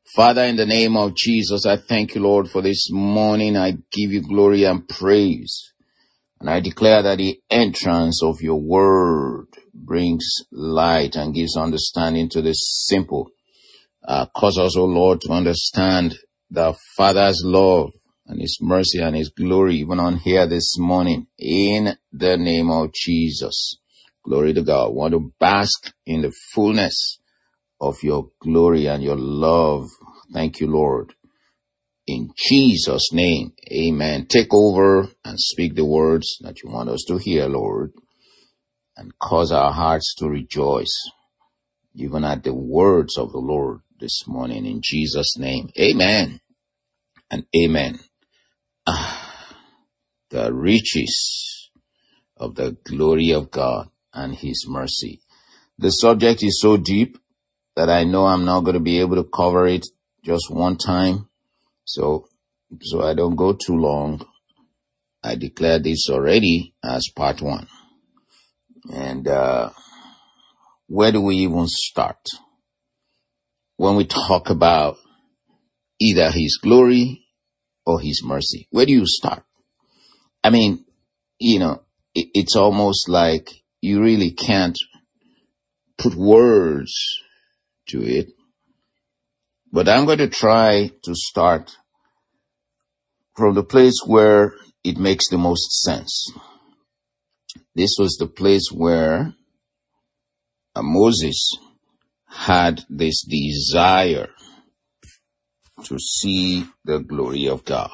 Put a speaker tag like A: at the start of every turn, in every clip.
A: Father, in the name of Jesus, I thank you, Lord, for this morning. I give you glory and praise. And I declare that the entrance of your word brings light and gives understanding to the simple. Cause us, O Lord, to understand the Father's love and his mercy and his glory even on here this morning. In the name of Jesus. Glory to God. I want to bask in the fullness of your glory and your love. Thank you, Lord. In Jesus' name, amen. Take over and speak the words that you want us to hear, Lord, and cause our hearts to rejoice, even at the words of the Lord this morning. In Jesus' name, amen and amen. The riches of the glory of God and his mercy. The subject is so deep that I know I'm not going to be able to cover it just one time. So I don't go too long. I declare this already as part one. And where do we even start? When we talk about either his glory or his mercy, where do you start? I mean, it's almost like you really can't put words to it. But I'm going to try to start from the place where it makes the most sense. This was the place where Moses had this desire to see the glory of God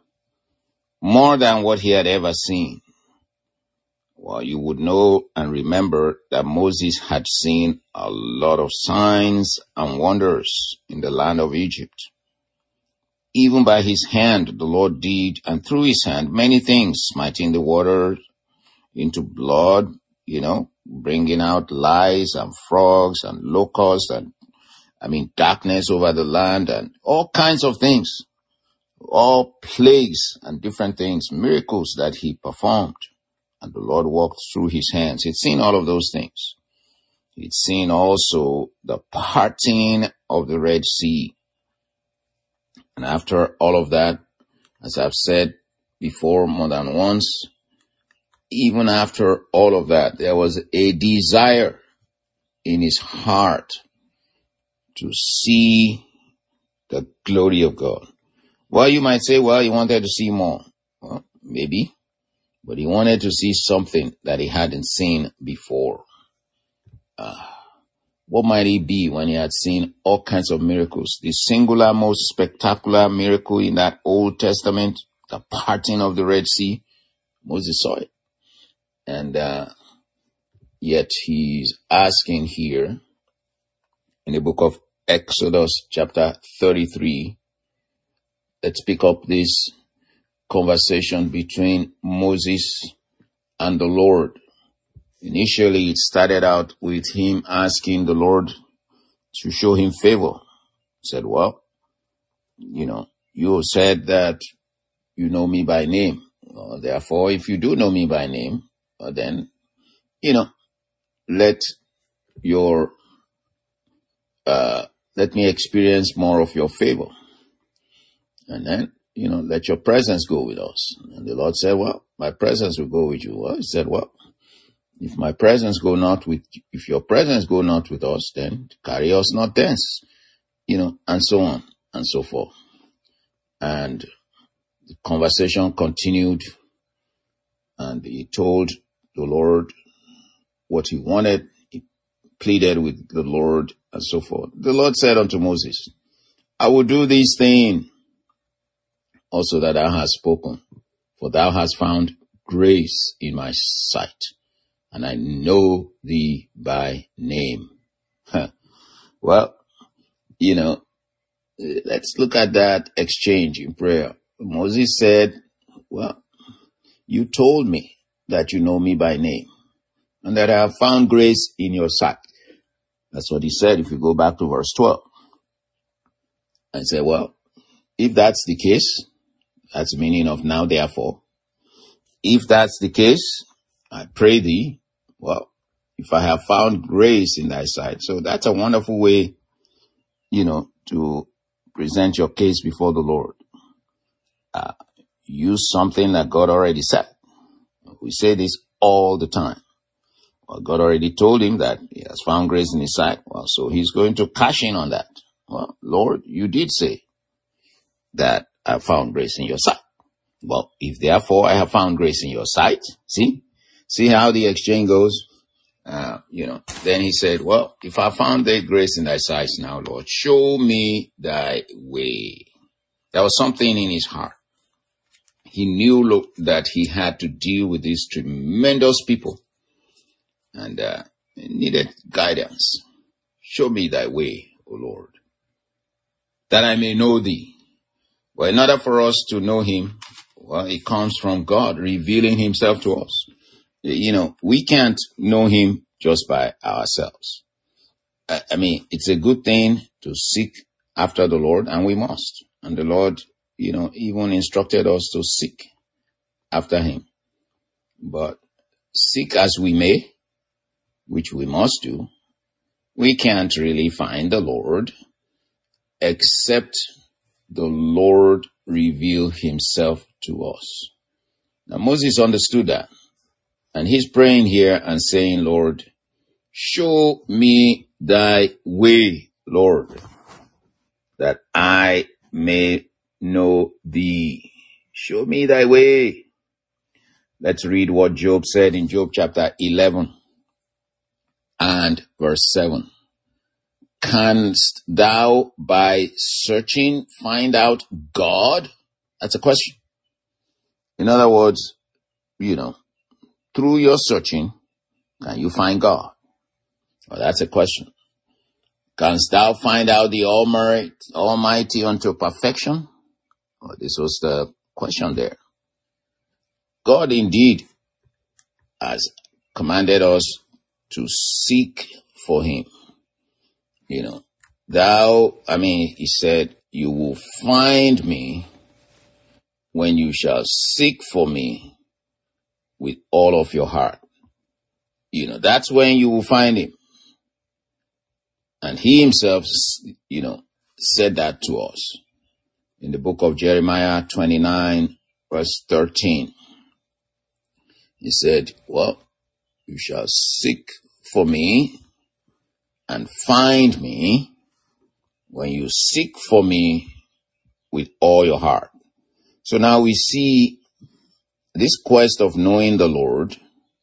A: more than what he had ever seen. Well, you would know and remember that Moses had seen a lot of signs and wonders in the land of Egypt. Even by his hand, the Lord did, and through his hand, many things, smiting the water into blood, bringing out lice and frogs and locusts and, darkness over the land and all kinds of things, all plagues and different things, miracles that he performed. And the Lord walked through his hands. He'd seen all of those things. He'd seen also the parting of the Red Sea. And after all of that, as I've said before more than once, even after all of that, there was a desire in his heart to see the glory of God. Well, you might say, he wanted to see more. Well, maybe. But he wanted to see something that he hadn't seen before. What might it be when he had seen all kinds of miracles? The singular, most spectacular miracle in that Old Testament, the parting of the Red Sea, Moses saw it. And yet he's asking here in the book of Exodus chapter 33, let's pick up this conversation between Moses and the Lord. Initially, it started out with him asking the Lord to show him favor. He said, you said that you know me by name. Therefore, if you do know me by name, then, let me experience more of your favor. And then, let your presence go with us. And the Lord said, my presence will go with you. Well, he said, if your presence go not with us, then carry us not thence, and so on and so forth. And the conversation continued, and he told the Lord what he wanted. He pleaded with the Lord and so forth. The Lord said unto Moses, I will do this thing also that thou hast spoken, for thou hast found grace in my sight, and I know thee by name. Well, let's look at that exchange in prayer. Moses said, you told me that you know me by name and that I have found grace in your sight. That's what he said if you go back to verse 12. I said, if that's the case, that's the meaning of now therefore. If that's the case, I pray thee, if I have found grace in thy sight. So that's a wonderful way, to present your case before the Lord, use something that God already said. We say this all the time. Well, God already told him that he has found grace in his sight. Well, so he's going to cash in on that. Well, Lord, you did say that I found grace in your sight. Well, if therefore I have found grace in your sight, see how the exchange goes? Then he said, well, if I found thy grace in thy sight now, Lord, show me thy way. There was something in his heart. He knew that he had to deal with these tremendous people and needed guidance. Show me thy way, O Lord, that I may know thee. Well, in order for us to know him, well, it comes from God revealing himself to us. We can't know him just by ourselves. It's a good thing to seek after the Lord, and we must. And the Lord, even instructed us to seek after him. But seek as we may, which we must do, we can't really find the Lord except the Lord reveal himself to us. Now Moses understood that. And he's praying here and saying, Lord, show me thy way, Lord, that I may know thee. Show me thy way. Let's read what Job said in Job chapter 11 and verse 7. Canst thou by searching find out God? That's a question. In other words, through your searching, can you find God? Well, that's a question. Canst thou find out the Almighty unto perfection? Well, this was the question there. God indeed has commanded us to seek for him. He said, you will find me when you shall seek for me with all of your heart. That's when you will find him. And he himself, said that to us in the book of Jeremiah 29 verse 13. He said, well, you shall seek for me and find me when you seek for me with all your heart. So now we see this quest of knowing the Lord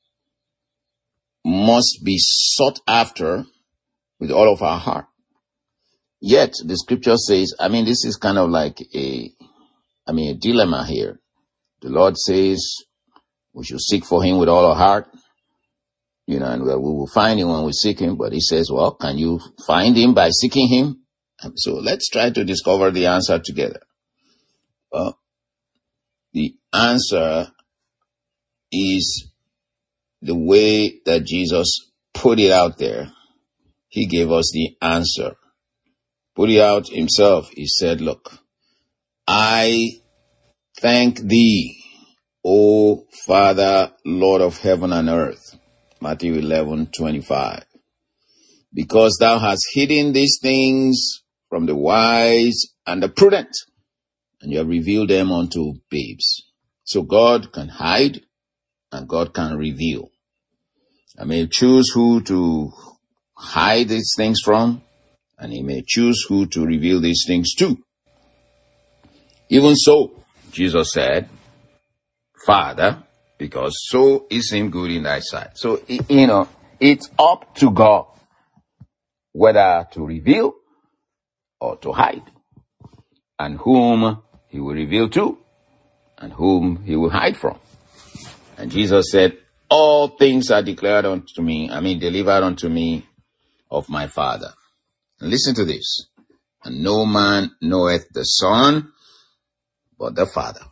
A: must be sought after with all of our heart. Yet the scripture says, this is kind of like a dilemma here. The Lord says we should seek for him with all our heart, and we will find him when we seek him. But he says, well, can you find him by seeking him? So let's try to discover the answer together. Well, the answer is the way that Jesus put it out there. He gave us the answer. Put it out himself. He said, look, I thank thee, O Father, Lord of heaven and earth. Matthew 11:25. Because thou hast hidden these things from the wise and the prudent, and you have revealed them unto babes. So God can hide and God can reveal. I may choose who to hide these things from, and he may choose who to reveal these things to. Even so, Jesus said, Father, because so it seemed good in thy sight. So, it's up to God whether to reveal or to hide, and whom he will reveal to, and whom he will hide from. And Jesus said, all things are delivered unto me of my Father. And listen to this. And no man knoweth the Son but the Father.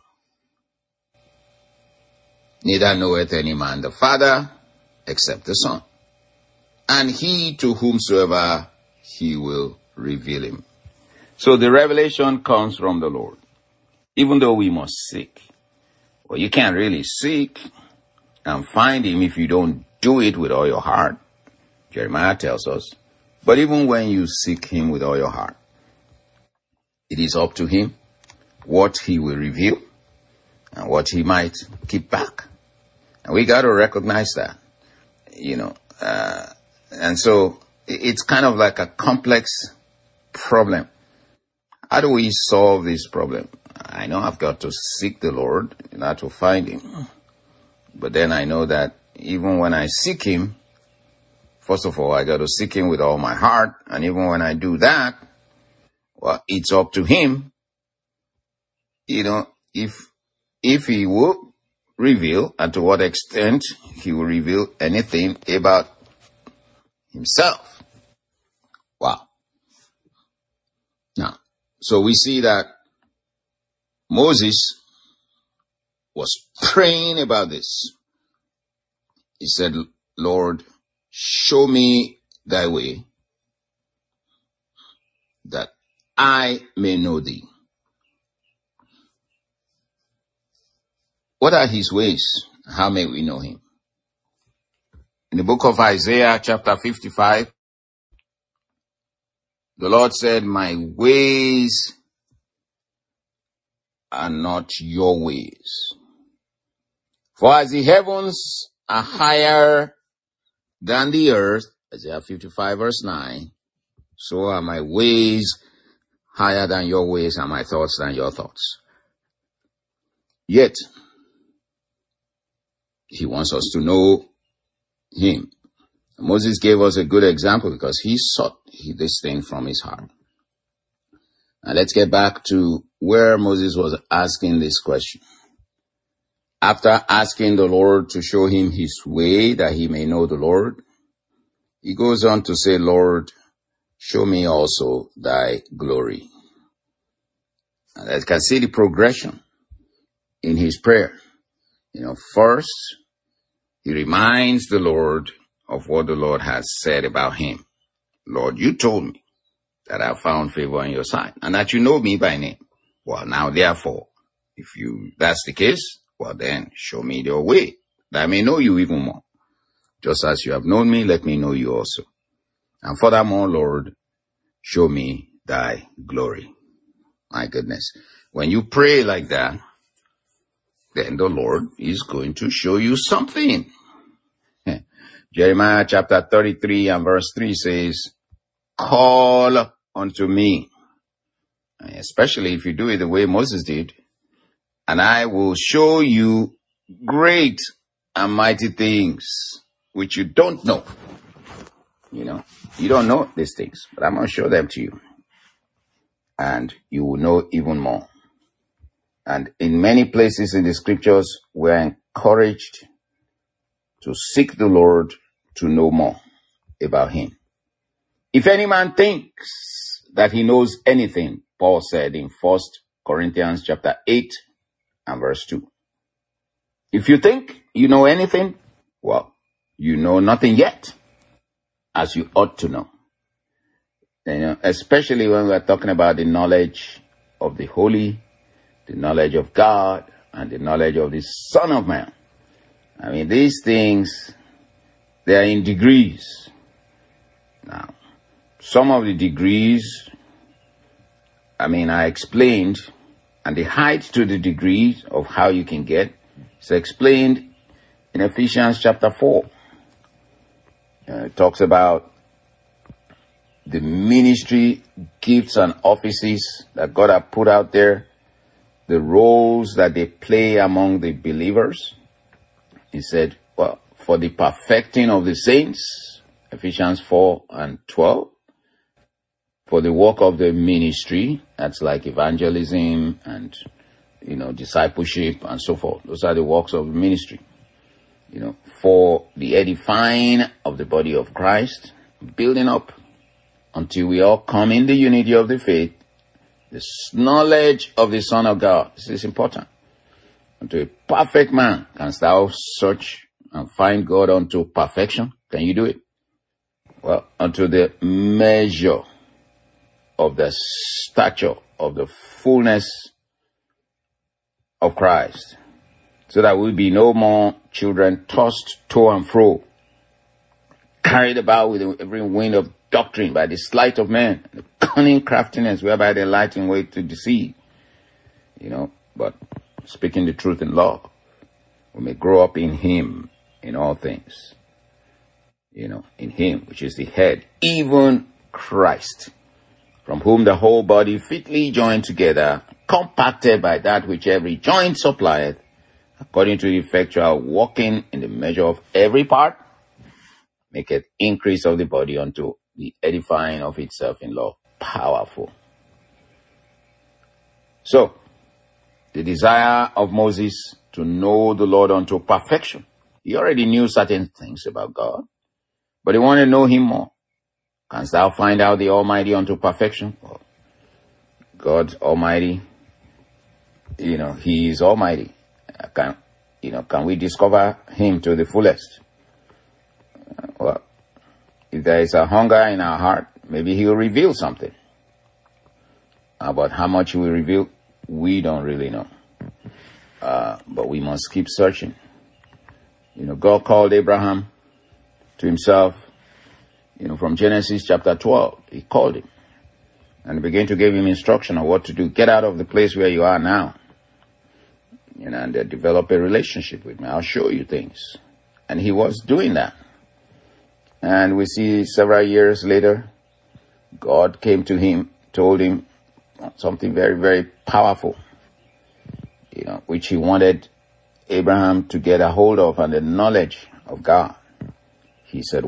A: Neither knoweth any man the Father except the Son, and he to whomsoever he will reveal him. So the revelation comes from the Lord, even though we must seek. Well, you can't really seek and find him if you don't do it with all your heart. Jeremiah tells us. But even when you seek him with all your heart, It is up to him what he will reveal and what he might keep back. And we got to recognize that, and so it's kind of like a complex problem. How do we solve this problem? I know I've got to seek the Lord in order to find him. But then I know that even when I seek him, first of all, I got to seek him with all my heart. And even when I do that, well, it's up to him, if he will reveal and to what extent he will reveal anything about himself. Wow. Now, so we see that Moses was praying about this. He said, Lord, show me thy way, that I may know thee. What are his ways? How may we know him? In the book of Isaiah, chapter 55, the Lord said, my ways are not your ways. For as the heavens are higher than the earth, Isaiah 55 verse 9, so are my ways higher than your ways and my thoughts than your thoughts. Yet, he wants us to know him. Moses gave us a good example because he sought this thing from his heart. Now let's get back to where Moses was asking this question. After asking the Lord to show him his way that he may know the Lord, he goes on to say, Lord, show me also thy glory. And I can see the progression in his prayer. First, he reminds the Lord of what the Lord has said about him. Lord, you told me that I found favor in your sight and that you know me by name. Well, now therefore, if that's the case, well then show me your way that I may know you even more. Just as you have known me, let me know you also. And furthermore, Lord, show me thy glory. My goodness. When you pray like that, then the Lord is going to show you something. Jeremiah chapter 33 and verse 3 says, call unto me, especially if you do it the way Moses did, and I will show you great and mighty things which you don't know. You don't know these things, but I'm going to show them to you. And you will know even more. And in many places in the scriptures, we're encouraged to seek the Lord to know more about him. If any man thinks that he knows anything, Paul said in 1 Corinthians chapter 8 and verse 2. If you think you know anything, well, you know nothing yet, as you ought to know. Especially when we're talking about the knowledge of the holy, the knowledge of God, and the knowledge of the Son of Man. I mean, these things, they are in degrees. Now, some of the degrees, I explained, and the height to the degrees of how you can get is explained in Ephesians chapter 4. It talks about the ministry, gifts, and offices that God has put out there, the roles that they play among the believers. He said, well, for the perfecting of the saints, Ephesians 4 and 12, for the work of the ministry, that's like evangelism and, discipleship and so forth. Those are the works of the ministry. For the edifying of the body of Christ, building up until we all come in the unity of the faith, the knowledge of the Son of God. This is important. Unto a perfect man canst thou search and find God unto perfection. Can you do it? Well, unto the measure of the stature of the fullness of Christ, so that we be no more children tossed to and fro, carried about with every wind of doctrine, by the sleight of men, the cunning craftiness whereby they light in way to deceive. But speaking the truth in love, we may grow up in him in all things. In him, which is the head, even Christ, from whom the whole body fitly joined together, compacted by that which every joint supplieth, according to the effectual working in the measure of every part, maketh increase of the body unto the edifying of itself in love. Powerful. So, the desire of Moses to know the Lord unto perfection. He already knew certain things about God, but he wanted to know him more. Canst thou find out the Almighty unto perfection? Well, God Almighty, he is Almighty. Can we discover him to the fullest? Well, if there is a hunger in our heart, maybe he will reveal something. About how much he will reveal, we don't really know. But we must keep searching. God called Abraham to himself. From Genesis chapter 12, he called him and began to give him instruction on what to do. Get out of the place where you are now, and develop a relationship with me. I'll show you things. And he was doing that. And we see several years later, God came to him, told him something very, very powerful, which he wanted Abraham to get a hold of, and the knowledge of God. He said,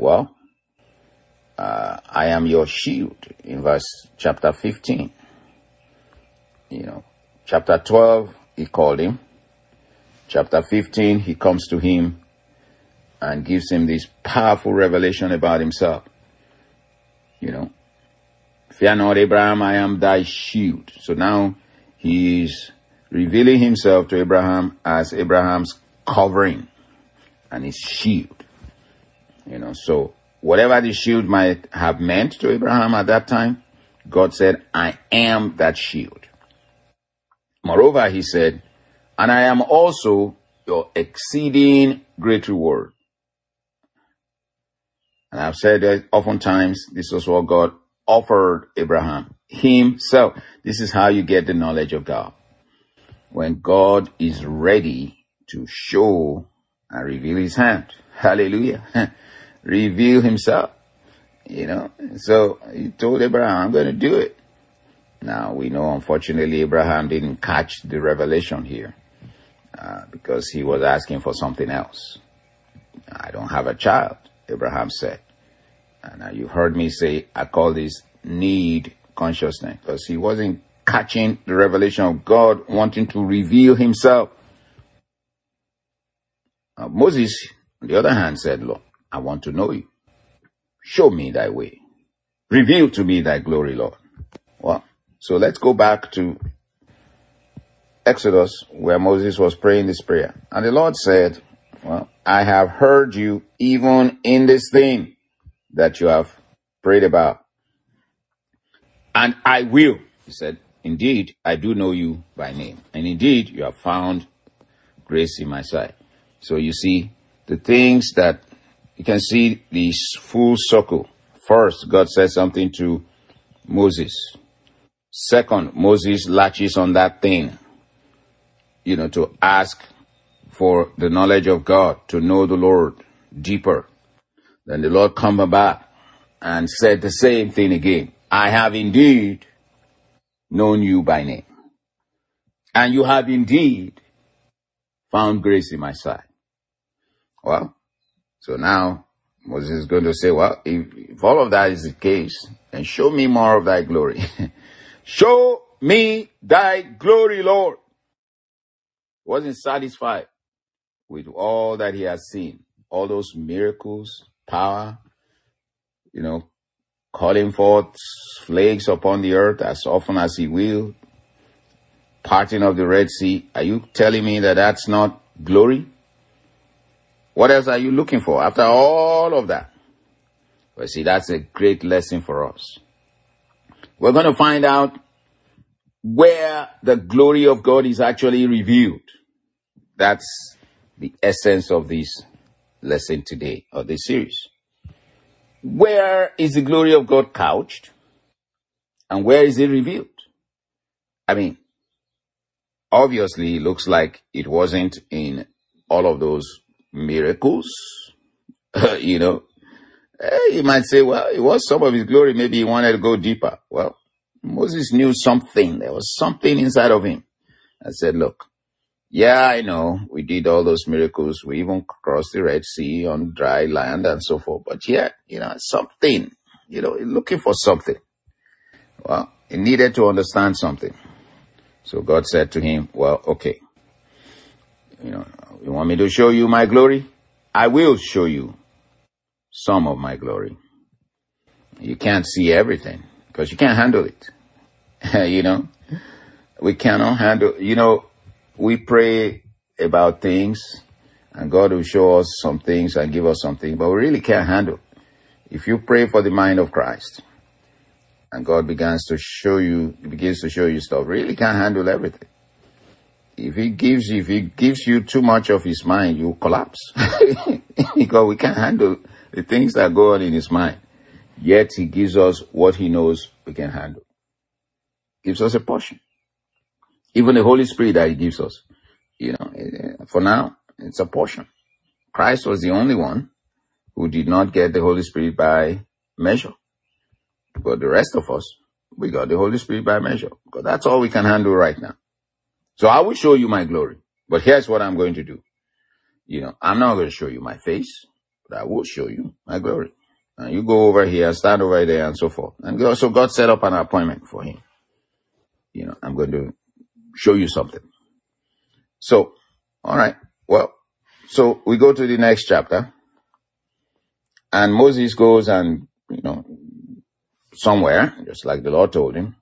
A: I am your shield, in verse chapter 15. Chapter 12, he called him. Chapter 15, he comes to him and gives him this powerful revelation about himself. Fear not, Abraham, I am thy shield. So now he is revealing himself to Abraham as Abraham's covering and his shield. So whatever the shield might have meant to Abraham at that time, God said, I am that shield. Moreover, he said, and I am also your exceeding great reward. And I've said that oftentimes, this was what God offered Abraham himself. This is how you get the knowledge of God. When God is ready to show and reveal his hand. Hallelujah. Reveal himself. So he told Abraham, I'm going to do it. Now we know, unfortunately, Abraham didn't catch the revelation here because he was asking for something else. I don't have a child, Abraham said. And you heard me say, I call this need consciousness, because he wasn't catching the revelation of God wanting to reveal himself. Moses, on the other hand, said, Lord, I want to know you. Show me thy way. Reveal to me thy glory, Lord. Well, so let's go back to Exodus, where Moses was praying this prayer. And the Lord said, I have heard you even in this thing that you have prayed about. And I will. He said, indeed, I do know you by name. And indeed, you have found grace in my sight. So you see, the things that you can see this full circle. First, God said something to Moses. Second, Moses latches on that thing, to ask for the knowledge of God, to know the Lord deeper. Then the Lord come back and said the same thing again. I have indeed known you by name. And you have indeed found grace in my sight. Well, so now Moses is going to say, if all of that is the case, then show me more of thy glory. Show me thy glory, Lord. He wasn't satisfied with all that he has seen. All those miracles, power, calling forth plagues upon the earth as often as he will, parting of the Red Sea. Are you telling me that that's not glory? What else are you looking for after all of that? Well, see, that's a great lesson for us. We're going to find out where the glory of God is actually revealed. That's the essence of this lesson today, or this series. where is the glory of God couched? And where is it revealed? I mean, obviously, it looks like it wasn't in all of those miracles. You might say, well, it was some of his glory. Maybe he wanted to go deeper. Well, Moses knew something. There was something inside of him that said, look, yeah, I know we did all those miracles. We even crossed the Red Sea on dry land and so forth. But yet, something, looking for something. Well, he needed to understand something. So God said to him, well, okay, you want me to show you my glory? I will show you some of my glory. You can't see everything because you can't handle it. We cannot handle, we pray about things and God will show us some things and give us something, but we really can't handle. If you pray for the mind of Christ and God begins to show you stuff, really can't handle everything. If he gives you too much of his mind, you collapse because we can't handle the things that go on in his mind. Yet he gives us what he knows we can handle. Gives us a portion. Even the Holy Spirit that he gives us, for now, it's a portion. Christ was the only one who did not get the Holy Spirit by measure. But the rest of us, we got the Holy Spirit by measure. Because that's all we can handle right now. So I will show you my glory. But here's what I'm going to do. I'm not going to show you my face, but I will show you my glory. And you go over here, stand over there, and so forth. And so God set up an appointment for him. I'm going to show you something. So, all right. Well, so we go to the next chapter. And Moses goes and, somewhere, just like the Lord told him,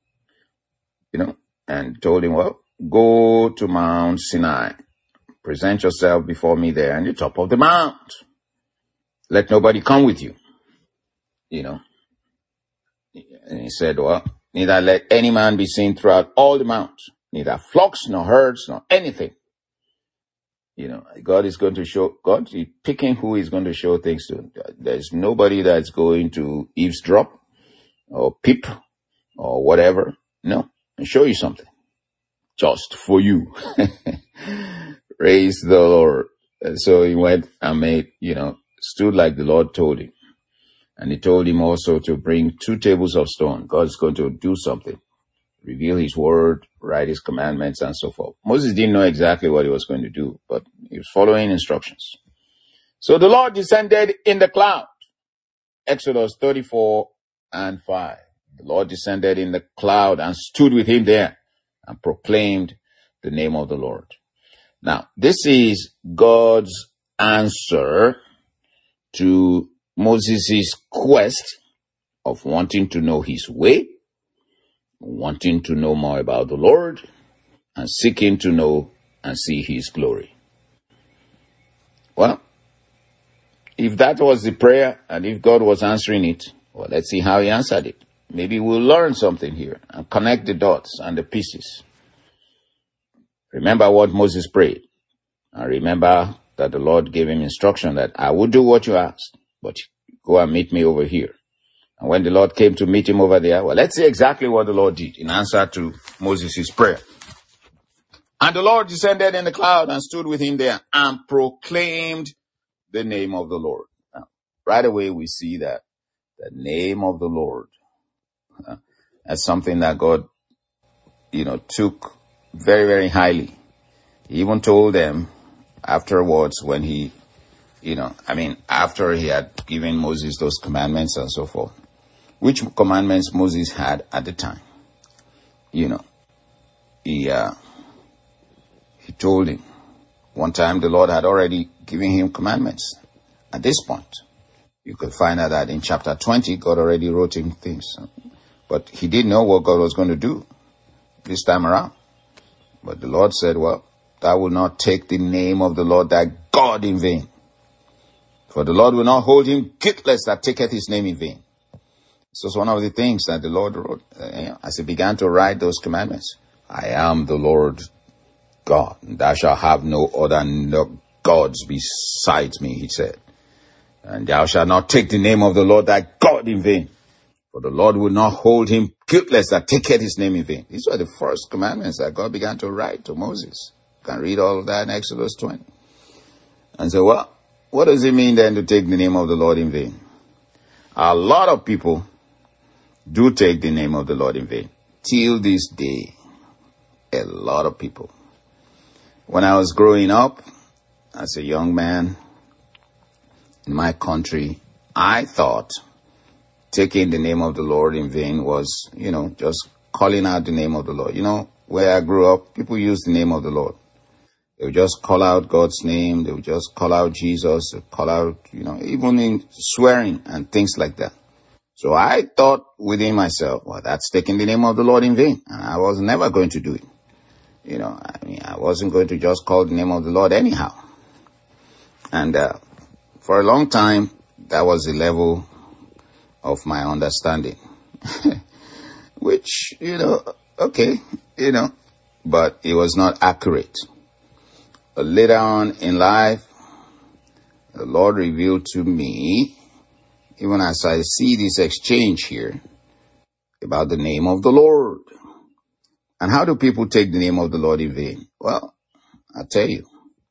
A: and told him, well, go to Mount Sinai. Present yourself before me there on the top of the mount. Let nobody come with you. And he said, well, neither let any man be seen throughout all the mount, neither flocks, nor herds, nor anything. God is picking who he's going to show things to. There's nobody that's going to eavesdrop or peep or whatever. No, I'll show you something. Just for you. Praise the Lord. And so he went and stood like the Lord told him. And he told him also to bring 2 tables of stone. God's going to do something. Reveal his word, write his commandments, and so forth. Moses didn't know exactly what he was going to do, but he was following instructions. So the Lord descended in the cloud. Exodus 34:5. The Lord descended in the cloud and stood with him there and proclaimed the name of the Lord. Now, this is God's answer to Moses' quest of wanting to know his way, wanting to know more about the Lord, and seeking to know and see his glory. Well, if that was the prayer and if God was answering it, well, let's see how he answered it. Maybe we'll learn something here and connect the dots and the pieces. Remember what Moses prayed. And remember that the Lord gave him instruction that I will do what you asked, but go and meet me over here. And when the Lord came to meet him over there, well, let's see exactly what the Lord did in answer to Moses' prayer. And the Lord descended in the cloud and stood with him there and proclaimed the name of the Lord. Now, right away we see that the name of the Lord as something that God, took very, very highly. He even told them afterwards when he, after he had given Moses those commandments and so forth, which commandments Moses had at the time. He told him one time the Lord had already given him commandments. At this point, you could find out that in chapter 20, God already wrote him things. But he didn't know what God was going to do this time around. But the Lord said, well, thou will not take the name of the Lord thy God in vain. For the Lord will not hold him guiltless that taketh his name in vain. This was one of the things that the Lord wrote as he began to write those commandments. I am the Lord God, and thou shalt have no other gods besides me, he said. And thou shalt not take the name of the Lord thy God in vain. For the Lord will not hold him guiltless that taketh his name in vain. These were the first commandments that God began to write to Moses. You can read all of that in Exodus 20. And so, well, what does it mean then to take the name of the Lord in vain? A lot of people do take the name of the Lord in vain. Till this day, a lot of people. When I was growing up as a young man in my country, I thought taking the name of the Lord in vain was, just calling out the name of the Lord. Where I grew up, people used the name of the Lord. They would just call out God's name. They would just call out Jesus, call out, even in swearing and things like that. So I thought within myself, well, that's taking the name of the Lord in vain. And I was never going to do it. I wasn't going to just call the name of the Lord anyhow. And for a long time, that was the level of my understanding. Which, okay, but it was not accurate. But later on in life, the Lord revealed to me, even as I see this exchange here, about the name of the Lord. And how do people take the name of the Lord in vain? Well, I'll tell you,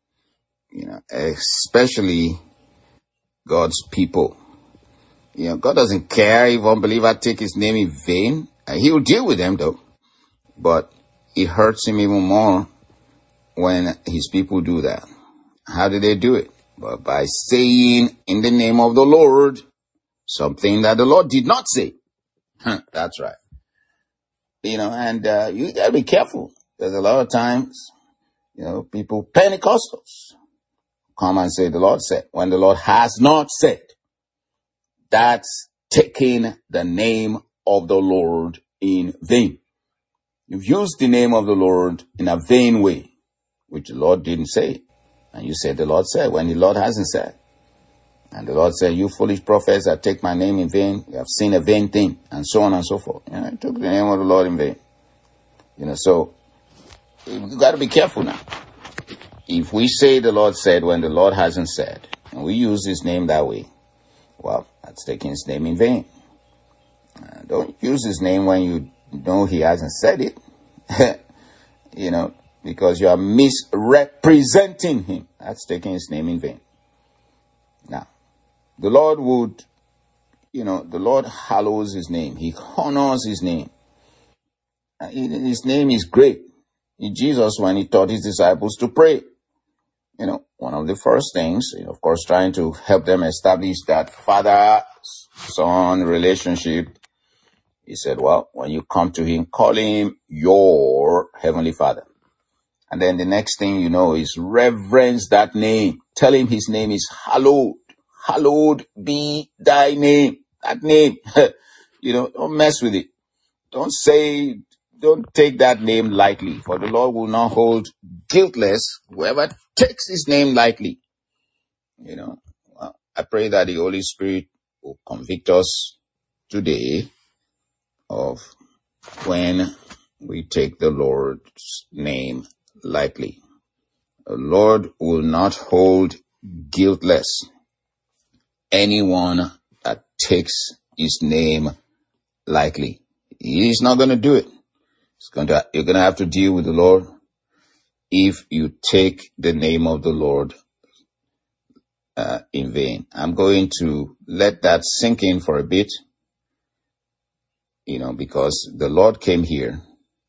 A: especially God's people. God doesn't care if unbeliever take his name in vain. He will deal with them though. But it hurts him even more when his people do that. How do they do it? But by saying in the name of the Lord something that the Lord did not say. That's right. And you gotta be careful. There's a lot of times, people, Pentecostals, come and say the Lord said, when the Lord has not said. That's taking the name of the Lord in vain. You've used the name of the Lord in a vain way, which the Lord didn't say. And you said the Lord said when the Lord hasn't said. And the Lord said, you foolish prophets that take my name in vain, you have seen a vain thing, and so on and so forth. I took the name of the Lord in vain. So you got to be careful now. If we say the Lord said when the Lord hasn't said, and we use his name that way, well, that's taking his name in vain. Don't use his name when you know he hasn't said it. Because you are misrepresenting him. That's taking his name in vain. Now, the Lord would, the Lord hallows his name. He honors his name. His name is great. Jesus, when he taught his disciples to pray, one of the first things, of course, trying to help them establish that father-son relationship, he said, well, when you come to him, call him your heavenly Father. And then the next thing is reverence that name. Tell him his name is hallowed. Hallowed be thy name. That name. Don't mess with it. Don't take that name lightly, for the Lord will not hold guiltless whoever takes his name lightly. I pray that the Holy Spirit will convict us today of when we take the Lord's name lightly. The Lord will not hold guiltless anyone that takes his name lightly. He's not going to do it. You're going to have to deal with the Lord if you take the name of the Lord in vain. I'm going to let that sink in for a bit, because the Lord came here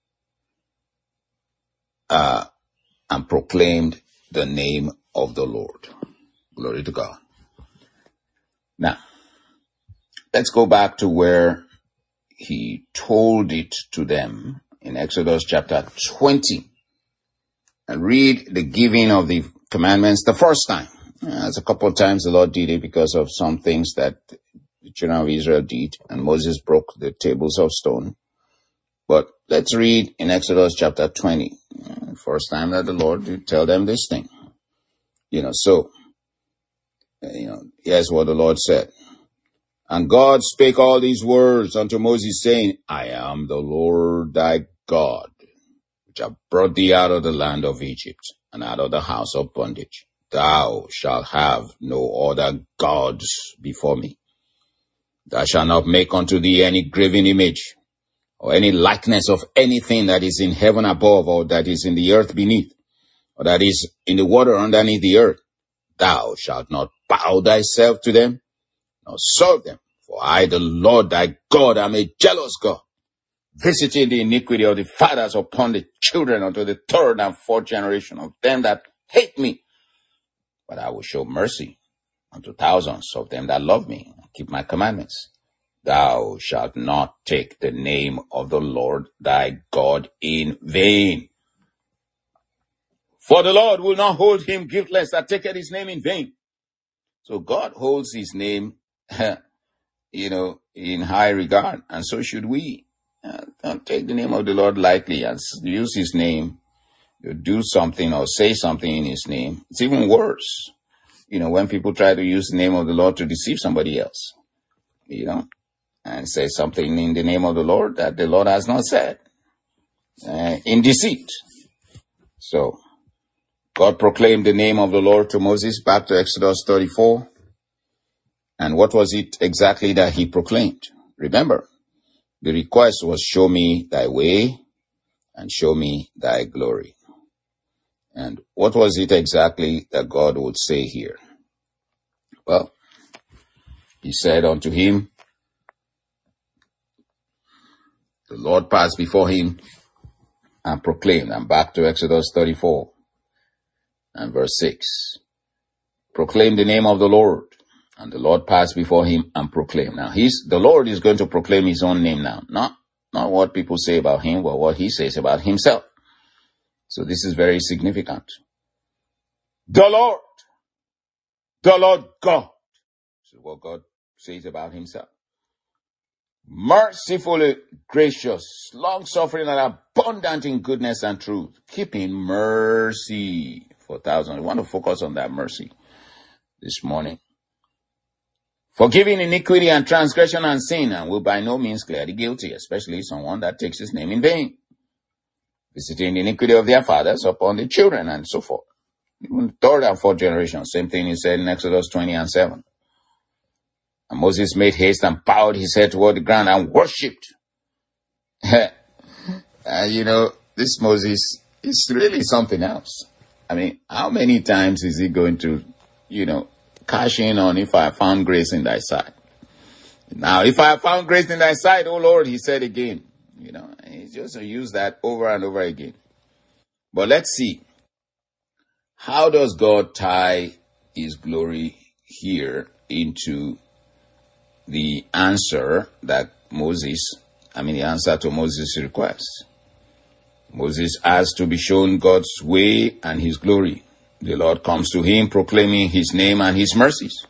A: and proclaimed the name of the Lord. Glory to God. Now, let's go back to where he told it to them in Exodus chapter 20 and read the giving of the commandments the first time. There's a couple of times the Lord did it because of some things that the children of Israel did, and Moses broke the tables of stone. But let's read in Exodus chapter 20, first time that the Lord did tell them this thing. Here's what the Lord said. And God spake all these words unto Moses, saying, I am the Lord thy God, which have brought thee out of the land of Egypt, and out of the house of bondage. Thou shalt have no other gods before me. Thou shalt not make unto thee any graven image, or any likeness of anything that is in heaven above, or that is in the earth beneath, or that is in the water underneath the earth. Thou shalt not bow thyself to them, nor serve them. For I, the Lord thy God, am a jealous God, visiting the iniquity of the fathers upon the children unto the third and fourth generation of them that hate me. But I will show mercy unto thousands of them that love me and keep my commandments. Thou shalt not take the name of the Lord thy God in vain. For the Lord will not hold him guiltless that taketh his name in vain. So God holds his name, in high regard, and so should we. Don't take the name of the Lord lightly and use his name to do something or say something in his name. It's even worse, when people try to use the name of the Lord to deceive somebody else, and say something in the name of the Lord that the Lord has not said, in deceit. So God proclaimed the name of the Lord to Moses, back to Exodus 34. And what was it exactly that he proclaimed? Remember, the request was, show me thy way and show me thy glory. And what was it exactly that God would say here? Well, he said unto him, the Lord passed before him and proclaimed. And back to Exodus 34 and verse 6. Proclaim the name of the Lord. And the Lord passed before him and proclaimed. Now, the Lord is going to proclaim his own name now. Not what people say about him, but what he says about himself. So this is very significant. The Lord God. This is what God says about himself. Mercifully gracious, long-suffering and abundant in goodness and truth, keeping mercy for thousands. I want to focus on that mercy this morning. Forgiving iniquity and transgression and sin, and will by no means clear the guilty, especially someone that takes his name in vain. Visiting the iniquity of their fathers upon the children, and so forth. Even third and fourth generation, same thing he said in Exodus 20 and 7. And Moses made haste and bowed his head toward the ground and worshipped. And this Moses is really something else. I mean, how many times is he going to, cash in on if I found grace in thy sight? Now, if I found grace in thy sight, oh Lord, he said again. He's just to use that over and over again. But let's see. How does God tie his glory here into the answer to Moses' request? Moses asked to be shown God's way and his glory. The Lord comes to him proclaiming his name and his mercies.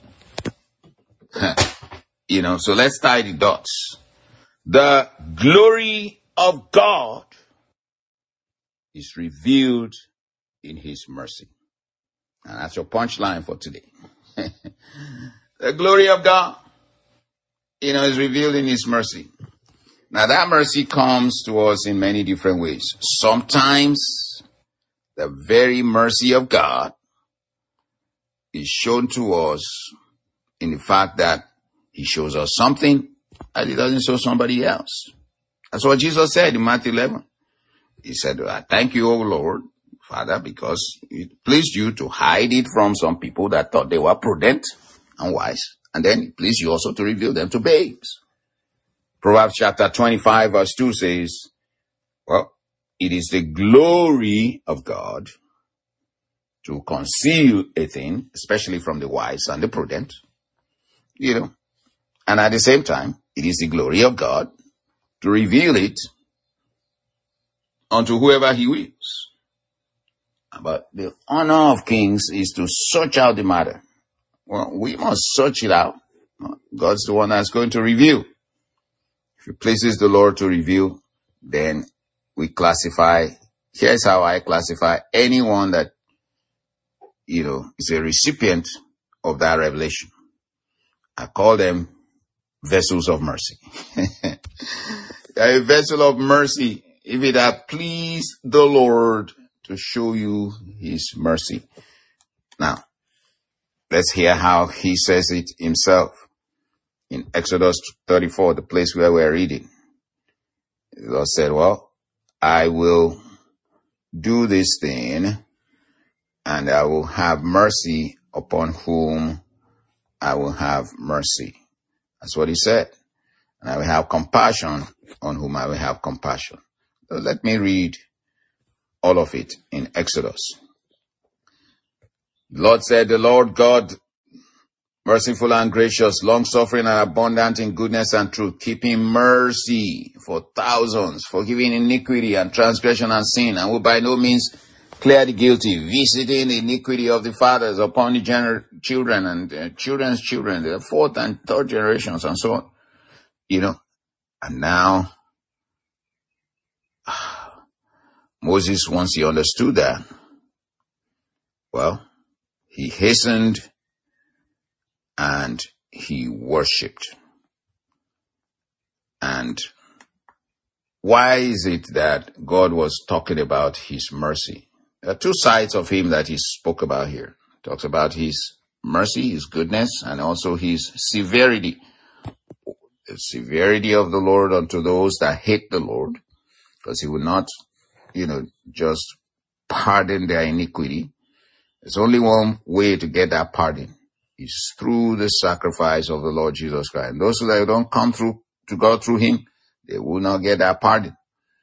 A: So let's tie the dots. The glory of God is revealed in his mercy. And that's your punchline for today. The glory of God, is revealed in his mercy. Now that mercy comes to us in many different ways. Sometimes the very mercy of God is shown to us in the fact that he shows us something that he doesn't show somebody else. That's what Jesus said in Matthew 11. He said, I thank you, O Lord, Father, because it pleased you to hide it from some people that thought they were prudent and wise. And then it pleased you also to reveal them to babes. Proverbs chapter 25 verse 2 says, well, it is the glory of God to conceal a thing, especially from the wise and the prudent, and at the same time, it is the glory of God to reveal it unto whoever he wills. But the honor of kings is to search out the matter. Well, we must search it out. God's the one that's going to reveal. If it pleases the Lord to reveal, then we classify. Here's how I classify anyone that, is a recipient of that revelation. I call them vessels of mercy. A vessel of mercy, if it had pleased the Lord to show you his mercy. Now, Let's hear how he says it himself in Exodus 34, the place where we're reading. The Lord said, well, I will do this thing, and I will have mercy upon whom I will have mercy. That's what he said. And I will have compassion on whom I will have compassion. So let me read all of it in Exodus. The Lord said, the Lord God, merciful and gracious, long-suffering and abundant in goodness and truth, keeping mercy for thousands, forgiving iniquity and transgression and sin, and will by no means clear the guilty, visiting the iniquity of the fathers upon the children and children's children, the fourth and third generations, and so on. And now, Moses, once he understood that, well, he hastened and he worshipped. And why is it that God was talking about his mercy? There are two sides of him that he spoke about here. He talks about his mercy, his goodness, and also his severity. The severity of the Lord unto those that hate the Lord, because he will not, just pardon their iniquity. There's only one way to get that pardon. It's through the sacrifice of the Lord Jesus Christ. And those that don't come through to God through him, they will not get that pardon.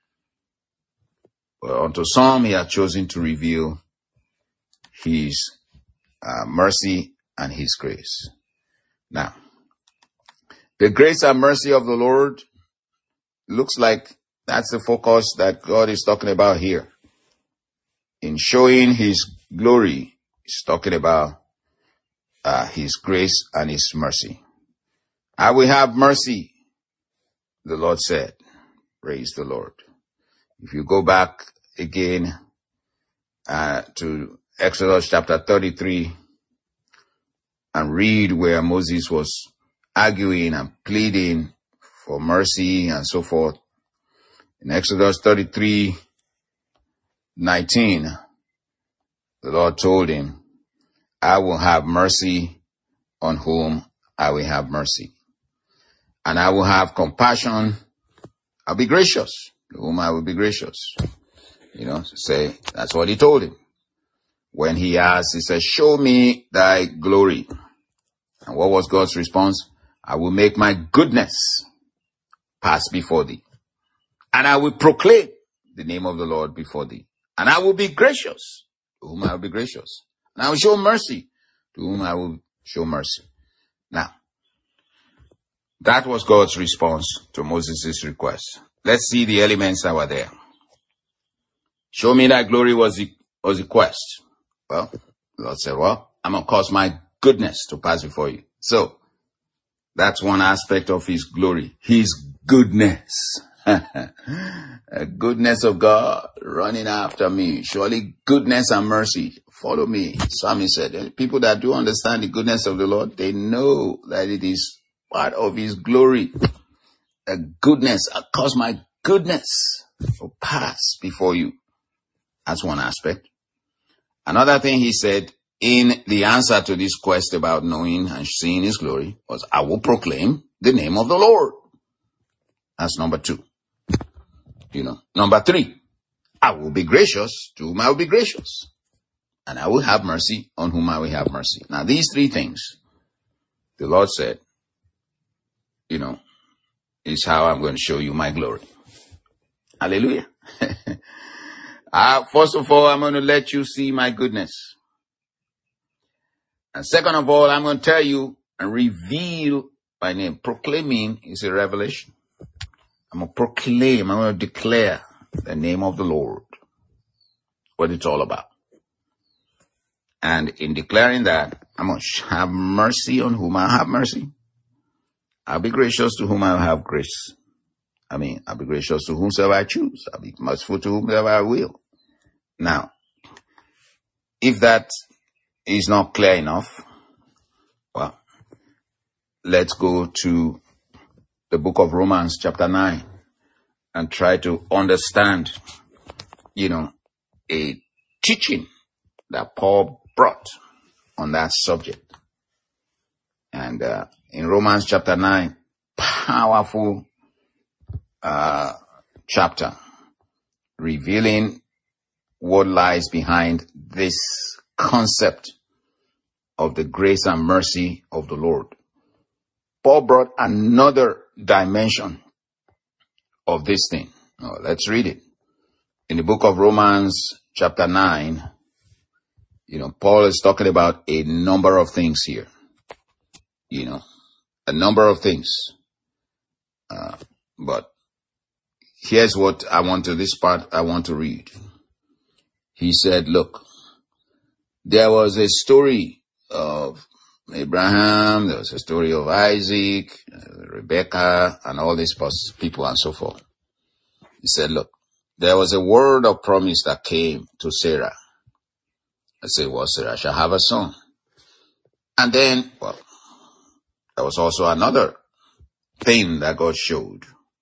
A: But unto some, he has chosen to reveal his mercy and his grace. Now, the grace and mercy of the Lord looks like that's the focus that God is talking about here. In showing his glory, he's talking about his grace and his mercy. I will have mercy, the Lord said. Praise the Lord. If you go back again to Exodus chapter 33 and read where Moses was arguing and pleading for mercy and so forth, in Exodus 33:19, the Lord told him, I will have mercy on whom I will have mercy. And I will have compassion. I'll be gracious to whom I will be gracious. That's what he told him. When he asked, he said, show me thy glory. And what was God's response? I will make my goodness pass before thee. And I will proclaim the name of the Lord before thee. And I will be gracious to whom I will be gracious. And I will show mercy to whom I will show mercy. Now, that was God's response to Moses' request. Let's see the elements that were there. Show me thy glory was the quest. Well, the Lord said, well, I'm going to cause my goodness to pass before you. So, that's one aspect of his glory. His goodness. Goodness of God running after me. Surely goodness and mercy follow me. Psalmist said, people that do understand the goodness of the Lord, they know that it is part of his glory. A goodness, I cause my goodness to pass before you. That's one aspect. Another thing he said in the answer to this quest about knowing and seeing his glory was, I will proclaim the name of the Lord. That's number 2. Number 3, I will be gracious to whom I will be gracious. And I will have mercy on whom I will have mercy. Now, these 3 things, the Lord said, is how I'm going to show you my glory. Hallelujah. First of all, I'm going to let you see my goodness. And second of all, I'm going to tell you and reveal my name. Proclaiming is a revelation. I'm going to proclaim, I'm going to declare the name of the Lord, what it's all about. And in declaring that, I'm going to have mercy on whom I have mercy. I'll be gracious to whom I have grace. I'll be gracious to whomsoever I choose. I'll be merciful to whomsoever I will. Now, if that is not clear enough, well, let's go to the book of Romans chapter 9 and try to understand, a teaching that Paul brought on that subject. And in Romans chapter 9, powerful chapter, revealing what lies behind this concept of the grace and mercy of the Lord. Paul brought another dimension of this thing. Now, let's read it. In the book of Romans chapter 9, Paul is talking about a number of things here. A number of things. But here's what this part I want to read. He said, look, there was a story of Abraham, there was a story of Isaac, Rebecca, and all these people and so forth. He said, look, there was a word of promise that came to Sarah. I said, well, Sarah shall have a son. And then, there was also another thing that God showed.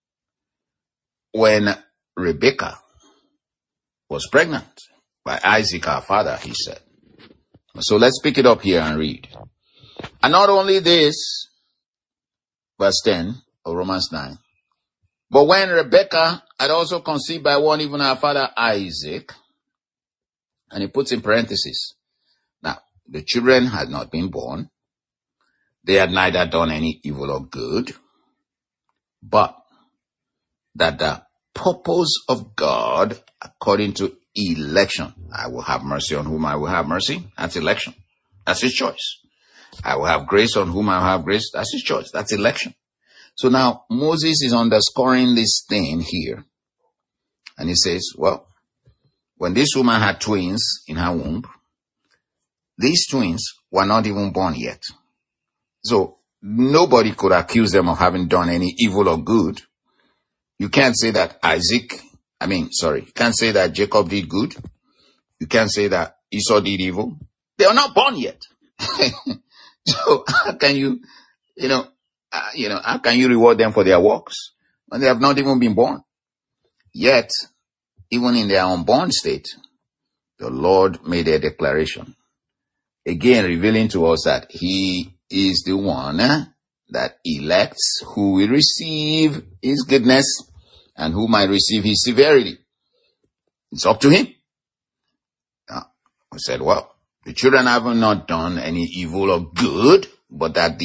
A: When Rebecca was pregnant by Isaac, our father, he said. So let's pick it up here and read. And not only this, verse 10 of Romans 9, but when Rebecca had also conceived by one, even our father Isaac, and he puts in parentheses, now, the children had not been born. They had neither done any evil or good, but that the purpose of God, according to election, I will have mercy on whom I will have mercy. That's election. That's his choice. I will have grace on whom I will have grace. That's his choice. That's election. So now Moses is underscoring this thing here. And he says, well, when this woman had twins in her womb, these twins were not even born yet. So nobody could accuse them of having done any evil or good. You can't say that you can't say that Jacob did good. You can't say that Esau did evil. They are not born yet. So how can you reward them for their works when they have not even been born? Yet, even in their unborn state, the Lord made a declaration. Again, revealing to us that he is the one that elects who will receive his goodness and who might receive his severity. It's up to him. Now, we said, well, the children have not done any evil or good, but that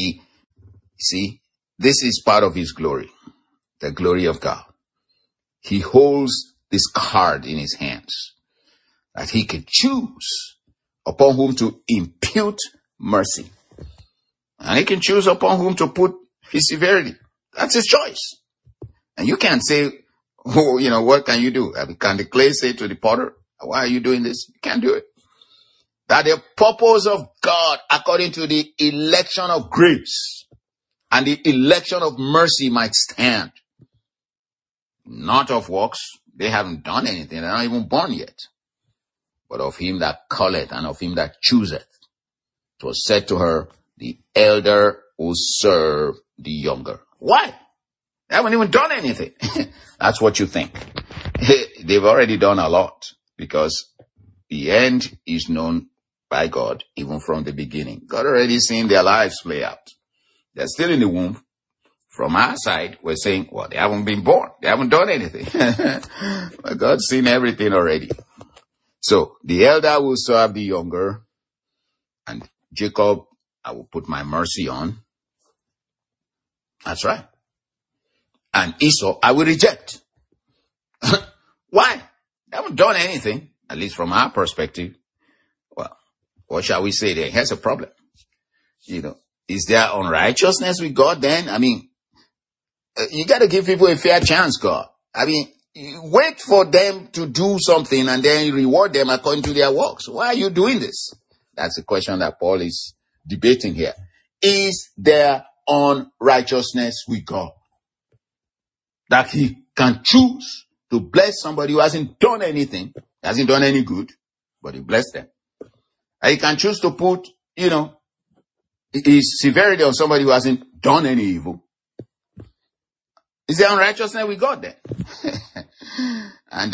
A: this is part of his glory, the glory of God. He holds this card in his hands that he can choose upon whom to impute mercy. And he can choose upon whom to put his severity. That's his choice. And you can't say, what can you do? Can the clay say to the potter, why are you doing this? You can't do it. That the purpose of God, according to the election of grace and the election of mercy, might stand. Not of works. They haven't done anything. They're not even born yet. But of him that calleth and of him that chooseth. It was said to her, the elder will serve the younger. Why? They haven't even done anything. That's what you think. They've already done a lot, because the end is known by God even from the beginning. God already seen their lives play out. They're still in the womb. From our side, we're saying, well, they haven't been born. They haven't done anything. But God's seen everything already. So the elder will serve the younger, and Jacob, I will put my mercy on. That's right. And Esau, I will reject. Why? They haven't done anything, at least from our perspective. Well, what shall we say there? Here's a problem. Is there unrighteousness with God then? You got to give people a fair chance, God. Wait for them to do something and then you reward them according to their works. Why are you doing this? That's the question that Paul is debating here. Is there unrighteousness with God? That he can choose to bless somebody who hasn't done anything, hasn't done any good, but he blessed them. And he can choose to put, his severity on somebody who hasn't done any evil. It's the unrighteousness we got there. And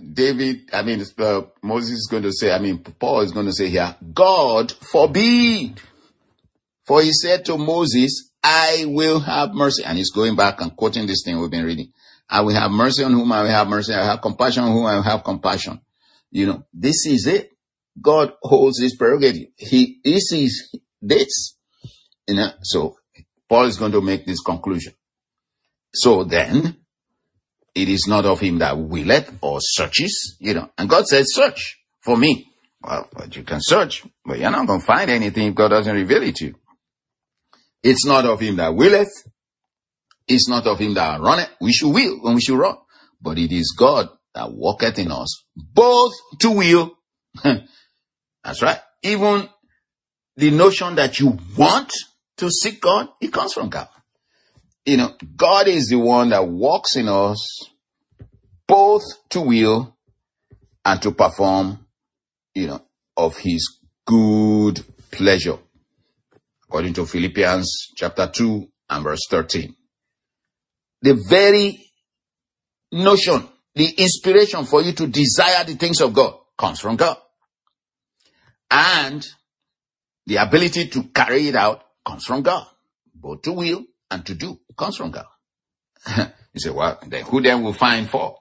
A: Moses is going to say, Paul is going to say here, God forbid. For he said to Moses, I will have mercy. And he's going back and quoting this thing we've been reading. I will have mercy on whom I will have mercy. I will have compassion on whom I will have compassion. This is it. God holds his prerogative. This is this. So Paul is going to make this conclusion. So then, it is not of him that willeth or searches, And God said, search for me. Well, but you can search, but you're not going to find anything if God doesn't reveal it to you. It's not of him that willeth. It's not of him that runneth. We should will and we should run. But it is God that worketh in us, both to will. That's right. Even the notion that you want to seek God, it comes from God. God is the one that works in us both to will and to perform, of his good pleasure. According to Philippians chapter 2 and verse 13. The very notion, the inspiration for you to desire the things of God comes from God. And the ability to carry it out comes from God. Both to will and to do comes from God. You say, well, then who then will find fault?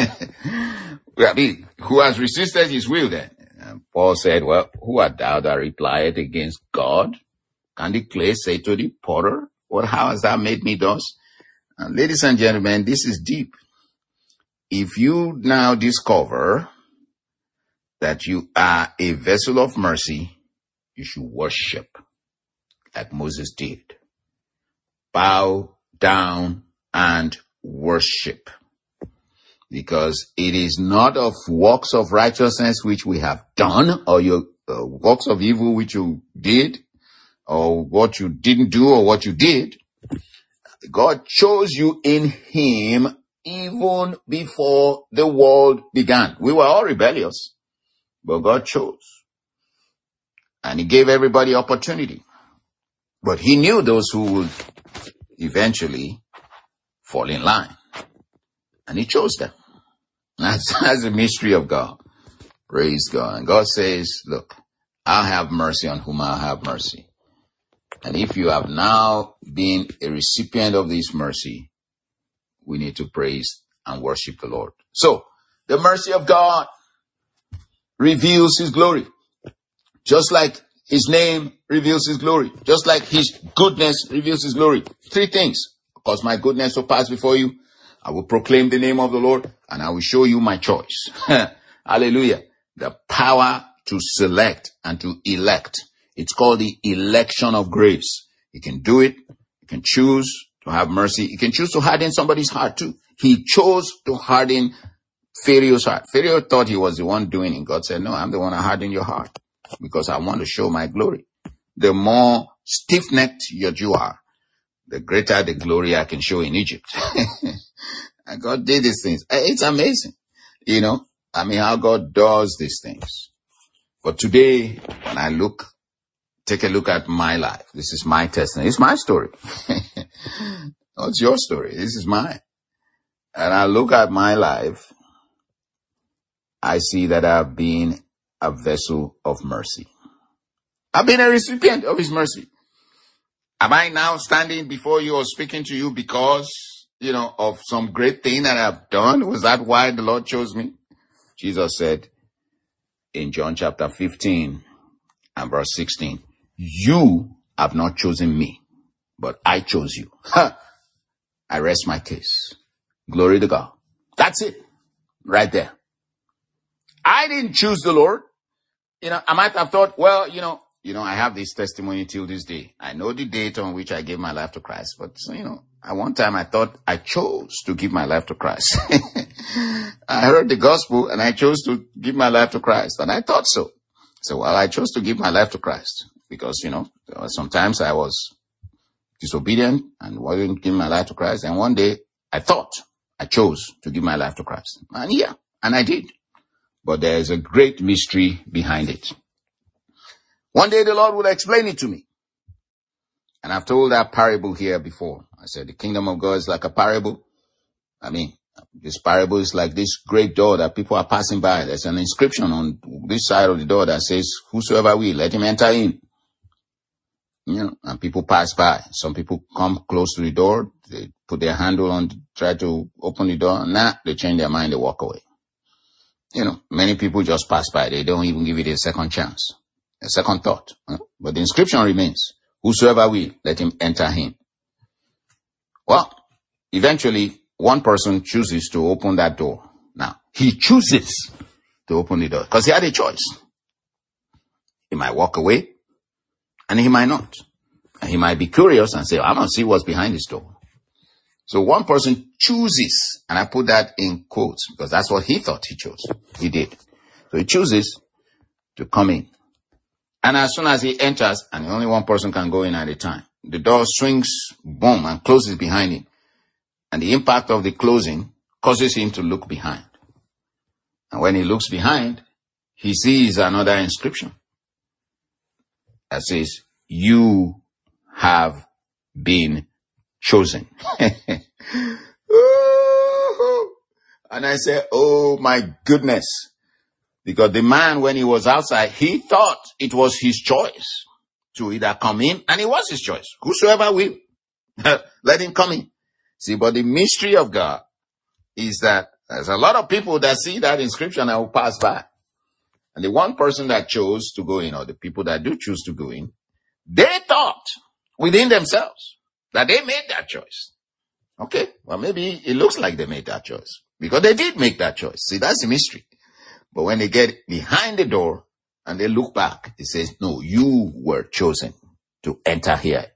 A: Who has resisted his will then? And Paul said, well, who art thou that replieth against God? Can the clay say to the potter, how has thou made me thus? And ladies and gentlemen, this is deep. If you now discover that you are a vessel of mercy, you should worship like Moses did. Bow down and worship. Because it is not of works of righteousness which we have done, or your works of evil which you did, or what you didn't do, or what you did. God chose you in him even before the world began. We were all rebellious, but God chose. And he gave everybody opportunity. But he knew those who would eventually fall in line. And he chose them. That's the mystery of God. Praise God. And God says, look, I'll have mercy on whom I'll have mercy. And if you have now been a recipient of this mercy, we need to praise and worship the Lord. So, the mercy of God reveals his glory. Just like his name reveals his glory. Just like his goodness reveals his glory. Three things. Because my goodness will pass before you. I will proclaim the name of the Lord and I will show you my choice. Hallelujah. The power to select and to elect. It's called the election of grace. You can do it. You can choose to have mercy. You can choose to harden somebody's heart too. He chose to harden Pharaoh's heart. Pharaoh thought he was the one doing it. God said, no, I'm the one that hardened your heart because I want to show my glory. The more stiff-necked you are, the greater the glory I can show in Egypt. And God did these things. It's amazing. How God does these things. But today, when I take a look at my life, this is my testimony. It's my story. No, it's your story. This is mine. And I look at my life, I see that I've been a vessel of mercy. I've been a recipient of his mercy. Am I now standing before you or speaking to you because, of some great thing that I've done? Was that why the Lord chose me? Jesus said in John chapter 15 and verse 16, you have not chosen me, but I chose you. I rest my case. Glory to God. That's it. Right there. I didn't choose the Lord. I might have thought, well, I have this testimony till this day. I know the date on which I gave my life to Christ. But, at one time I thought I chose to give my life to Christ. I heard the gospel and I chose to give my life to Christ. And I thought so. So, I chose to give my life to Christ because, sometimes I was disobedient and wasn't giving my life to Christ. And one day I chose to give my life to Christ. And I did. But there is a great mystery behind it. One day the Lord will explain it to me. And I've told that parable here before. I said the kingdom of God is like a parable. I mean, this parable is like this great door that people are passing by. There's an inscription on this side of the door that says, whosoever will, let him enter in. And people pass by. Some people come close to the door. They put their handle on, try to open the door. They change their mind. They walk away. Many people just pass by. They don't even give it a second chance, a second thought. But the inscription remains, whosoever will, let him enter in. Well, eventually, one person chooses to open that door. Now, he chooses to open the door because he had a choice. He might walk away and he might not. And he might be curious and say, I'm going to see what's behind this door. So one person chooses, and I put that in quotes because that's what he thought he chose. He did. So he chooses to come in. And as soon as he enters, and only one person can go in at a time, the door swings, boom, and closes behind him. And the impact of the closing causes him to look behind. And when he looks behind, he sees another inscription that says, you have been chosen. And I said, oh my goodness. Because the man, when he was outside, he thought it was his choice to either come in, and it was his choice. Whosoever will, let him come in. See, but the mystery of God is that there's a lot of people that see that inscription and will pass by. And the one person that chose to go in, or the people that do choose to go in, they thought within themselves that they made that choice. Okay, well, maybe it looks like they made that choice because they did make that choice. See, that's the mystery. But when they get behind the door and they look back, it says, no, you were chosen to enter here.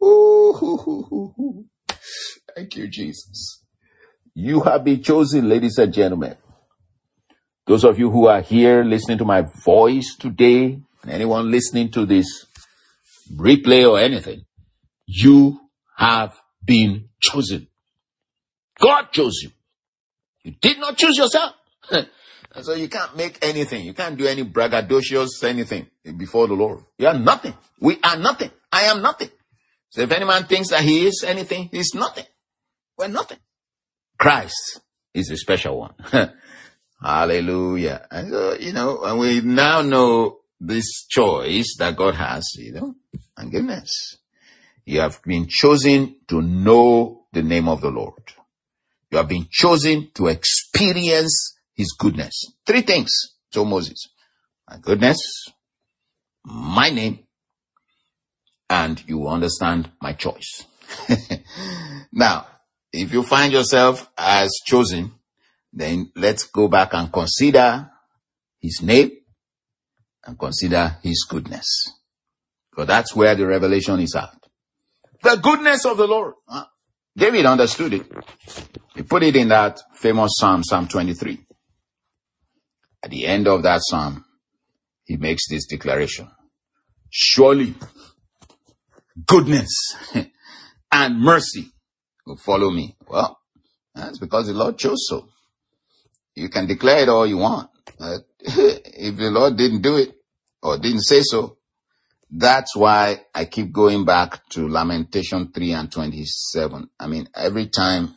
A: Ooh, thank you, Jesus. You have been chosen, ladies and gentlemen. Those of you who are here listening to my voice today, and anyone listening to this replay or anything, you have been chosen. God chose you. You did not choose yourself. And so you can't make anything. You can't do any braggadocious anything before the Lord. You are nothing. We are nothing. I am nothing. So if any man thinks that he is anything, he's nothing. We're nothing. Christ is a special one. Hallelujah. And so, and we now know this choice that God has, and goodness. You have been chosen to know the name of the Lord. You have been chosen to experience his goodness. 3 things told Moses. My goodness, my name, and you will understand my choice. Now, if you find yourself as chosen, then let's go back and consider his name and consider his goodness. Because that's where the revelation is at. The goodness of the Lord. David understood it. He put it in that famous Psalm, Psalm 23. At the end of that Psalm, he makes this declaration. Surely, goodness and mercy will follow me. Well, that's because the Lord chose so. You can declare it all you want. If the Lord didn't do it or didn't say so, that's why I keep going back to Lamentation 3 and 27. Lamentation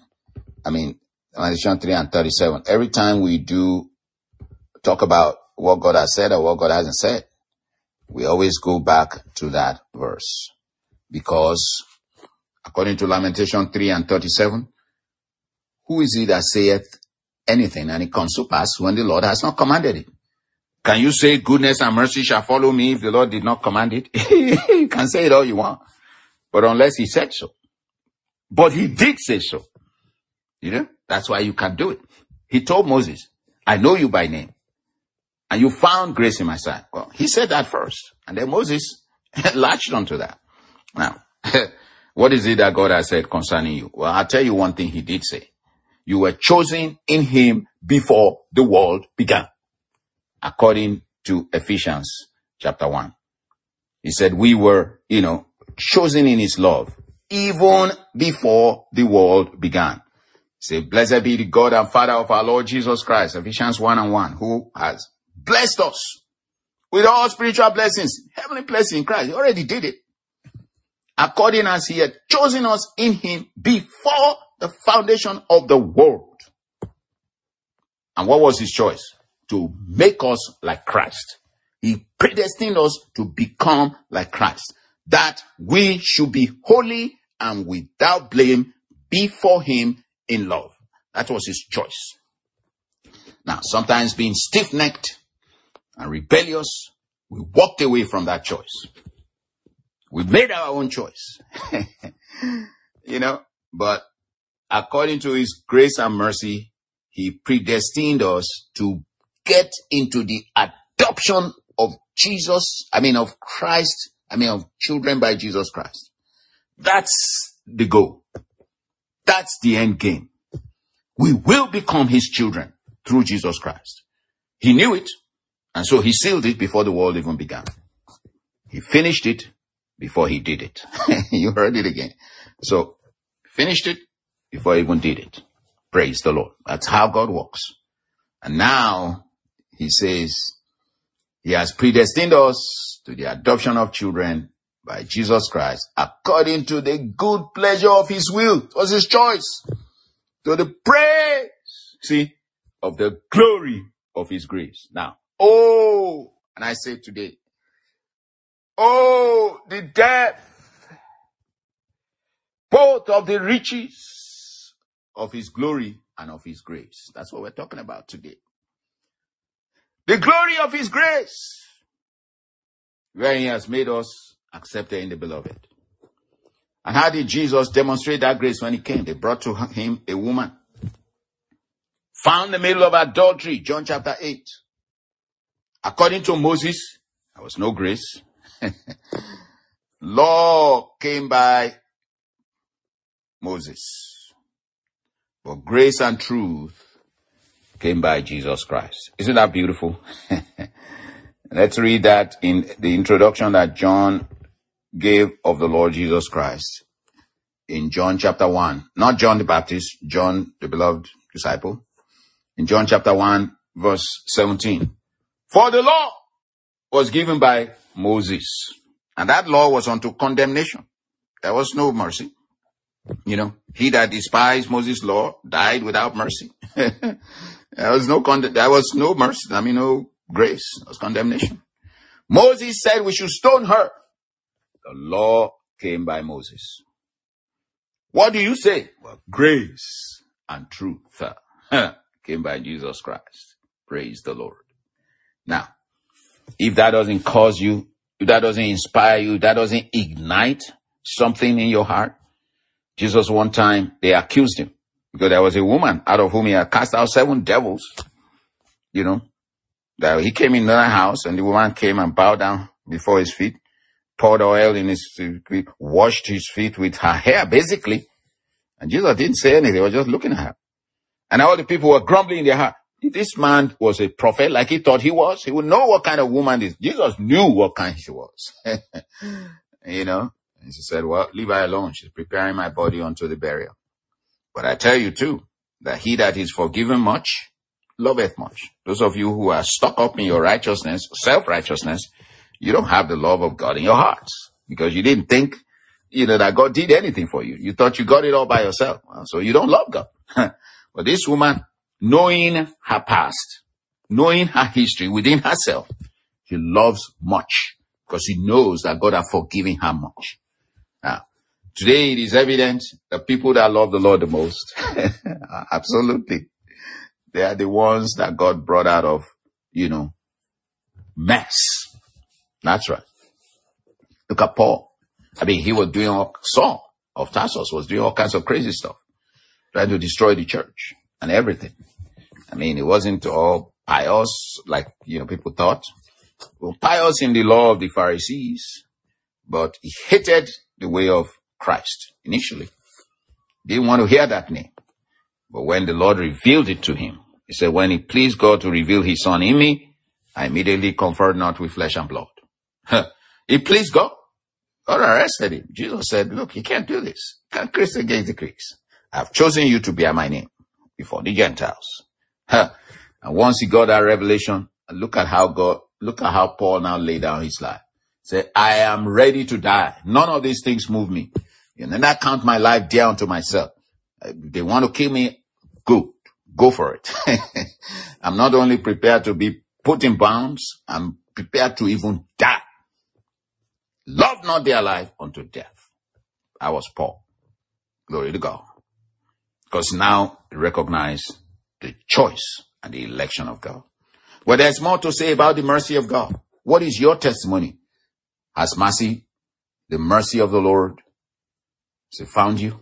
A: 3 and 37. Every time we do talk about what God has said or what God hasn't said, we always go back to that verse. Because according to Lamentation 3 and 37, who is he that saith anything and it comes to pass when the Lord has not commanded it? Can you say goodness and mercy shall follow me if the Lord did not command it? You can say it all you want. But unless he said so. But he did say so. That's why you can do it. He told Moses, I know you by name. And you found grace in my sight. Well, he said that first. And then Moses latched onto that. Now, what is it that God has said concerning you? Well, I'll tell you one thing he did say. You were chosen in him before the world began. According to Ephesians chapter 1. He said we were, chosen in his love, even before the world began. He said, blessed be the God and Father of our Lord Jesus Christ, Ephesians 1 and 1, who has blessed us with all spiritual blessings, heavenly blessings in Christ. He already did it. According as he had chosen us in him before the foundation of the world. And what was his choice? To make us like Christ. He predestined us to become like Christ, that we should be holy and without blame before him in love. That was his choice. Now, sometimes being stiff-necked and rebellious, we walked away from that choice. We made our own choice. But according to his grace and mercy, he predestined us to get into the adoption of of Christ, of children by Jesus Christ. That's the goal. That's the end game. We will become his children through Jesus Christ. He knew it, and so he sealed it before the world even began. He finished it before he did it. You heard it again. So, finished it before he even did it. Praise the Lord. That's how God works. And now, he says, he has predestined us to the adoption of children by Jesus Christ according to the good pleasure of his will. It was his choice. To the praise, of the glory of his grace. Now, and I say today, the depth, both of the riches of his glory and of his grace. That's what we're talking about today. The glory of his grace, where he has made us accepted in the beloved. And how did Jesus demonstrate that grace when he came? They brought to him a woman found in the middle of adultery, John chapter 8. According to Moses, there was no grace. Law came by Moses, but grace and truth came by Jesus Christ. Isn't that beautiful? Let's read that in the introduction that John gave of the Lord Jesus Christ in John chapter 1. Not John the Baptist, John the beloved disciple. In John chapter 1, verse 17. For the law was given by Moses, and that law was unto condemnation. There was no mercy. He that despised Moses' law died without mercy. There was no mercy. No grace. It was condemnation. Moses said we should stone her. The law came by Moses. What do you say? Well, grace and truth came by Jesus Christ. Praise the Lord. Now, if that doesn't cause you, if that doesn't inspire you, if that doesn't ignite something in your heart, Jesus one time, they accused him because there was a woman out of whom he had cast out 7 devils. That he came in another house and the woman came and bowed down before his feet, poured oil in his feet, washed his feet with her hair, basically. And Jesus didn't say anything. They were just looking at her. And all the people were grumbling in their heart. If this man was a prophet like he thought he was, he would know what kind of woman this. Jesus knew what kind she was. And she said, well, leave her alone. She's preparing my body unto the burial. But I tell you too, that he that is forgiven much, loveth much. Those of you who are stuck up in your righteousness, self-righteousness, you don't have the love of God in your hearts because you didn't think, that God did anything for you. You thought you got it all by yourself. So you don't love God. But this woman, knowing her past, knowing her history within herself, she loves much because she knows that God has forgiven her much. Now, today it is evident that people that love the Lord the most, absolutely, they are the ones that God brought out of, mess. That's right. Look at Paul. He was doing Saul of Tarsus was doing all kinds of crazy stuff, trying to destroy the church and everything. It wasn't all pious like, people thought. Well, pious in the law of the Pharisees, but he hated the way of Christ initially. Didn't want to hear that name. But when the Lord revealed it to him, he said, when it pleased God to reveal his son in me, I immediately conferred not with flesh and blood. It pleased God. God arrested him. Jesus said, look, you can't do this. You can't curse against the Greeks. I've chosen you to bear my name before the Gentiles. And once he got that revelation, look at how Paul now laid down his life. Say, I am ready to die. None of these things move me. And I count my life dear unto myself. They want to kill me. Good. Go for it. I'm not only prepared to be put in bounds, I'm prepared to even die. Love not their life unto death. I was Paul. Glory to God. Because now we recognize the choice and the election of God. Well, there's more to say about the mercy of God. What is your testimony? Has mercy, the mercy of the Lord, has it found you?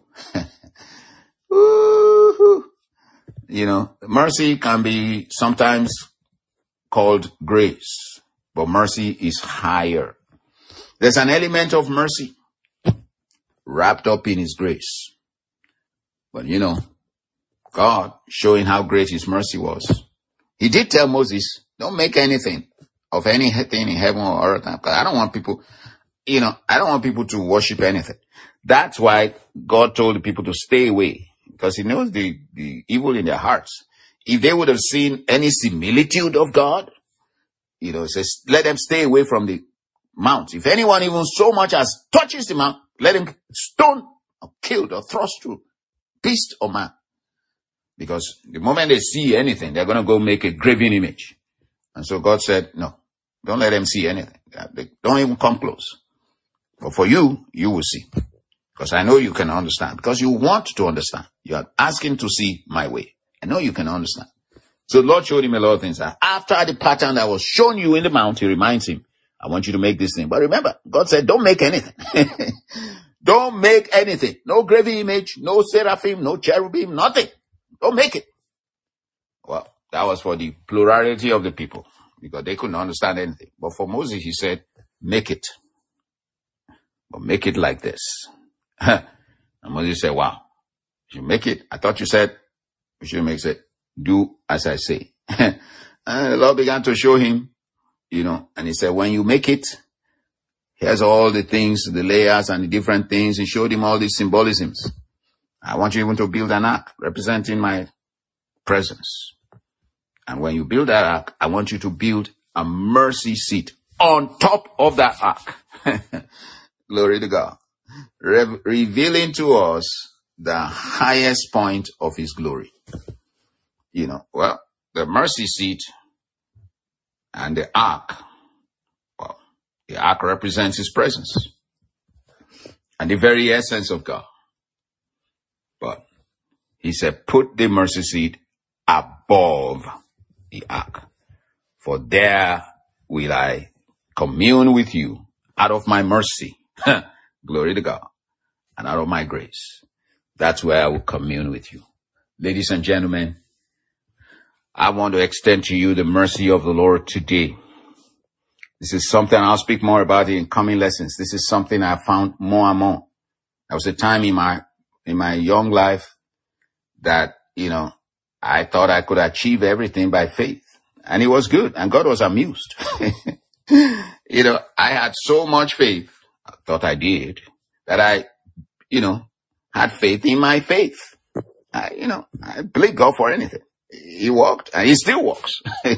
A: You know, mercy can be sometimes called grace, but mercy is higher. There's an element of mercy wrapped up in his grace. But you know, God showing how great his mercy was. He did tell Moses, don't make anything of anything in heaven or earth. Because I don't want people, I don't want people to worship anything. That's why God told the people to stay away. Because he knows the evil in their hearts. If they would have seen any similitude of God, it says, let them stay away from the mount. If anyone even so much as touches the mount, let him stoned or killed or thrust through, beast or man. Because the moment they see anything, they're going to go make a graven image. And so God said, no, don't let them see anything. They don't even come close. But for you, you will see. Because I know you can understand. Because you want to understand. You are asking to see my way. I know you can understand. So the Lord showed him a lot of things. After the pattern that was shown you in the mount, he reminds him, I want you to make this thing. But remember, God said, don't make anything. Don't make anything. No graven image, no seraphim, no cherubim, nothing. Don't make it. Well, that was for the plurality of the people. Because they couldn't understand anything. But for Moses, he said, make it. But make it like this. And Moses said, wow, you make it. I thought you said, you should make it. Do as I say. And the Lord began to show him, and he said, when you make it, here's all the things, the layers and the different things. He showed him all these symbolisms. I want you even to build an ark representing my presence. And when you build that ark, I want you to build a mercy seat on top of that ark. Glory to God. Revealing to us the highest point of his glory. Well, the mercy seat and the ark. Well, the ark represents his presence and the very essence of God. But he said, put the mercy seat above the ark. For there will I commune with you out of my mercy. Glory to God. And out of my grace. That's where I will commune with you. Ladies and gentlemen, I want to extend to you the mercy of the Lord today. This is something I'll speak more about in coming lessons. This is something I found more and more. There was a time in my young life that, I thought I could achieve everything by faith. And it was good. And God was amused. I had so much faith. I thought I did. That I, had faith in my faith. I believe God for anything. He walked and he still walks.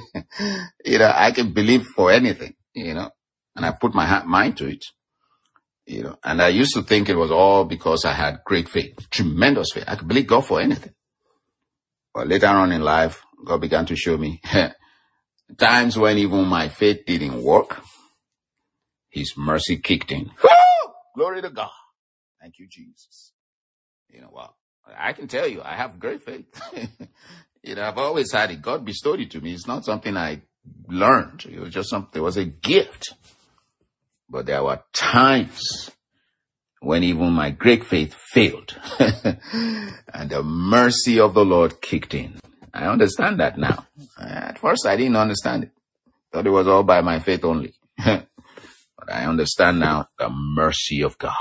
A: I can believe for anything, and I put my mind to it, and I used to think it was all because I had great faith, tremendous faith. I could believe God for anything. But later on in life, God began to show me times when even my faith didn't work, his mercy kicked in. Woo! Glory to God. Thank you, Jesus. Well, I can tell you, I have great faith. I've always had it. God bestowed it to me. It's not something I learned. It was just something, it was a gift. But there were times when even my great faith failed. And the mercy of the Lord kicked in. I understand that now. At first, I didn't understand it. Thought it was all by my faith only. But I understand now the mercy of God.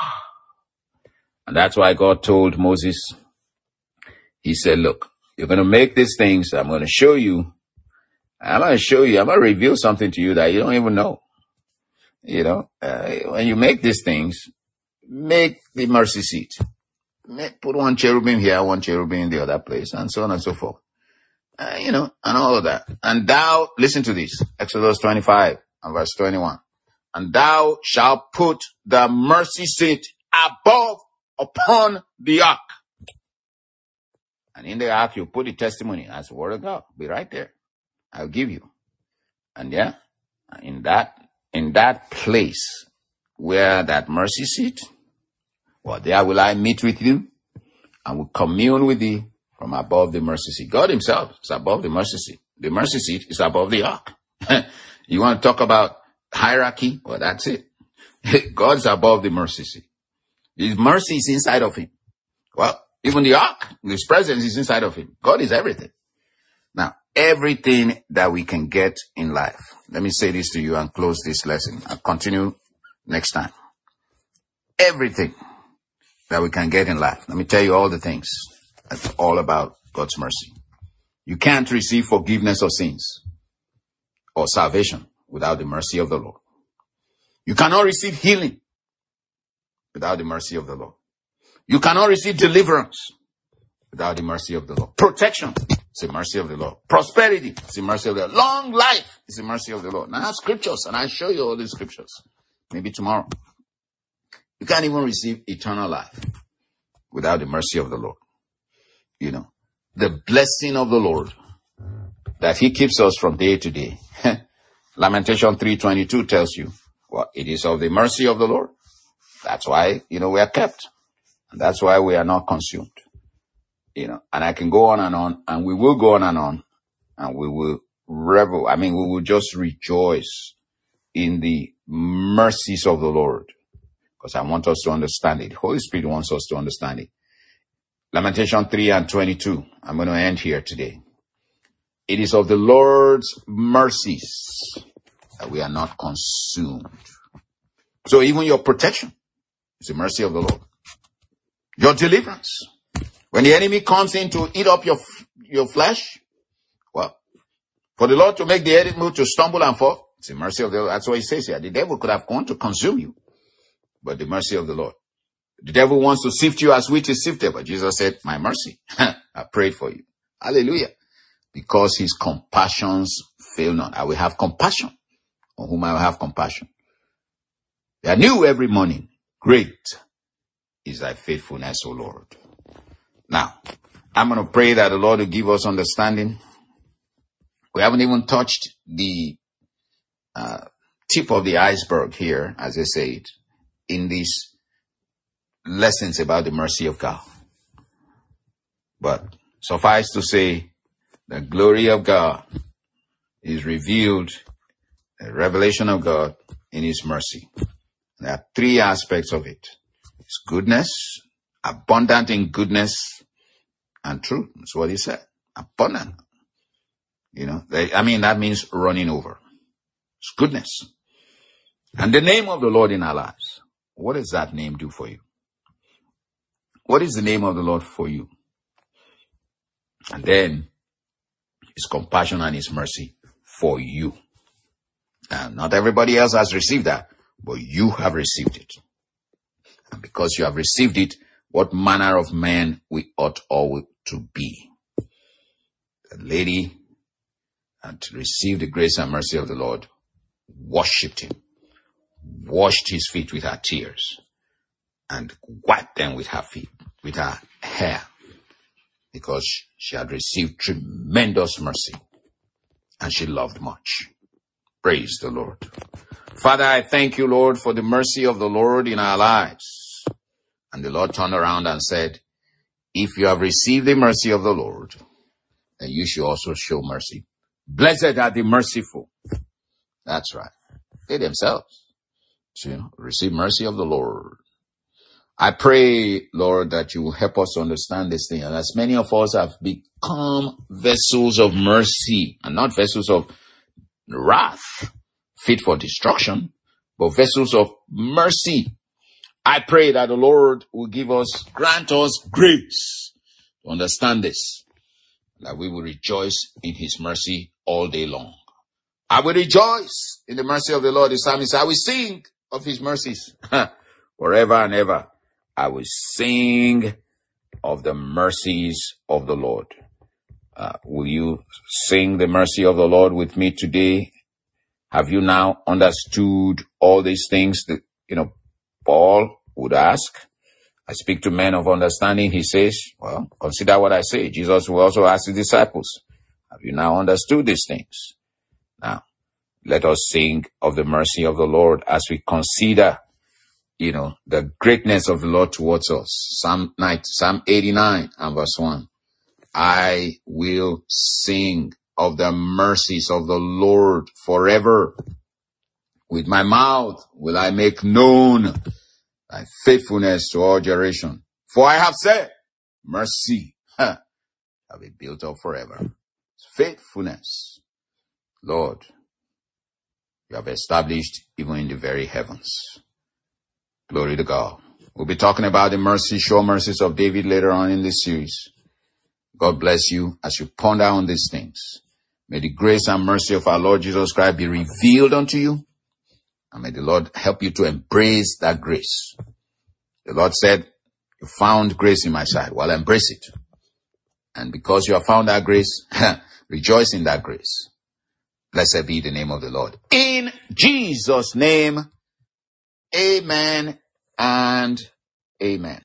A: And that's why God told Moses, he said, look, you're going to make these things. I'm going to show you. I'm going to reveal something to you that you don't even know. When you make these things, make the mercy seat. Put one cherubim here, one cherubim in the other place, and so on and so forth. And all of that. And thou, listen to this, Exodus 25 and verse 21. And thou shalt put the mercy seat above upon the ark. And in the ark, you put the testimony as the word of God. Be right there. I'll give you. And yeah, in that place where that mercy seat, well, there will I meet with you and will commune with thee from above the mercy seat. God himself is above the mercy seat. The mercy seat is above the ark. You want to talk about hierarchy? Well, that's it. God is above the mercy seat. His mercy is inside of him. Well, even the ark, his presence is inside of him. God is everything. Now, everything that we can get in life. Let me say this to you and close this lesson. I'll continue next time. Everything that we can get in life. Let me tell you all the things. That's all about God's mercy. You can't receive forgiveness of sins or salvation without the mercy of the Lord. You cannot receive healing without the mercy of the Lord. You cannot receive deliverance without the mercy of the Lord. Protection is the mercy of the Lord. Prosperity is the mercy of the Lord. Long life is the mercy of the Lord. Now I have scriptures and I show you all these scriptures. Maybe tomorrow. You can't even receive eternal life without the mercy of the Lord. You know, the blessing of the Lord that he keeps us from day to day. Lamentation 3:22 tells you, well, it is of the mercy of the Lord. That's why, we are kept. And that's why we are not consumed. And I can go on, and we will go on, and we will revel. We will just rejoice in the mercies of the Lord. Because I want us to understand it. The Holy Spirit wants us to understand it. Lamentation 3:22. I'm going to end here today. It is of the Lord's mercies that we are not consumed. So even your protection is the mercy of the Lord. Your deliverance. When the enemy comes in to eat up your flesh, well, for the Lord to make the enemy to stumble and fall, it's the mercy of the Lord. That's what he says here. The devil could have gone to consume you, but the mercy of the Lord. The devil wants to sift you as wheat is sifted, but Jesus said, my mercy. I prayed for you. Hallelujah. Because his compassions fail not. I will have compassion on whom I will have compassion. They are new every morning. Great is thy faithfulness, O Lord. Now, I'm going to pray that the Lord will give us understanding. We haven't even touched the tip of the iceberg here, as they say it, in these lessons about the mercy of God. But suffice to say, the glory of God is revealed, the revelation of God in his mercy. There are three aspects of it. It's goodness, abundant in goodness, and truth. That's what he said. Abundant. That means running over. It's goodness. And the name of the Lord in our lives. What does that name do for you? What is the name of the Lord for you? And then his compassion and his mercy for you. And not everybody else has received that, but you have received it. And because you have received it, what manner of man we ought all to be. The lady had received the grace and mercy of the Lord, worshipped him, washed his feet with her tears, and wiped them with her feet, with her hair, because she had received tremendous mercy and she loved much. Praise the Lord. Father, I thank you, Lord, for the mercy of the Lord in our lives. And the Lord turned around and said, if you have received the mercy of the Lord, then you should also show mercy. Blessed are the merciful. That's right. They themselves receive mercy of the Lord. I pray, Lord, that you will help us to understand this thing. And as many of us have become vessels of mercy and not vessels of wrath, fit for destruction, but vessels of mercy. I pray that the Lord will grant us grace to understand this, that we will rejoice in his mercy all day long. I will rejoice in the mercy of the Lord. The psalmist said, I will sing of his mercies forever and ever. I will sing of the mercies of the Lord. Will you sing the mercy of the Lord with me today? Have you now understood all these things that, Paul would ask? I speak to men of understanding, he says, well, consider what I say. Jesus will also ask his disciples, have you now understood these things? Now, let us sing of the mercy of the Lord as we consider, the greatness of the Lord towards us. Psalm 89 and verse 1. I will sing of the mercies of the Lord forever. With my mouth will I make known thy faithfulness to all generation. For I have said, mercy shall be built up forever. Faithfulness, Lord, you have established even in the very heavens. Glory to God. We'll be talking about the sure mercies of David later on in this series. God bless you as you ponder on these things. May the grace and mercy of our Lord Jesus Christ be revealed unto you. And may the Lord help you to embrace that grace. The Lord said, you found grace in my sight. Well, embrace it. And because you have found that grace, rejoice in that grace. Blessed be the name of the Lord. In Jesus' name, amen and amen.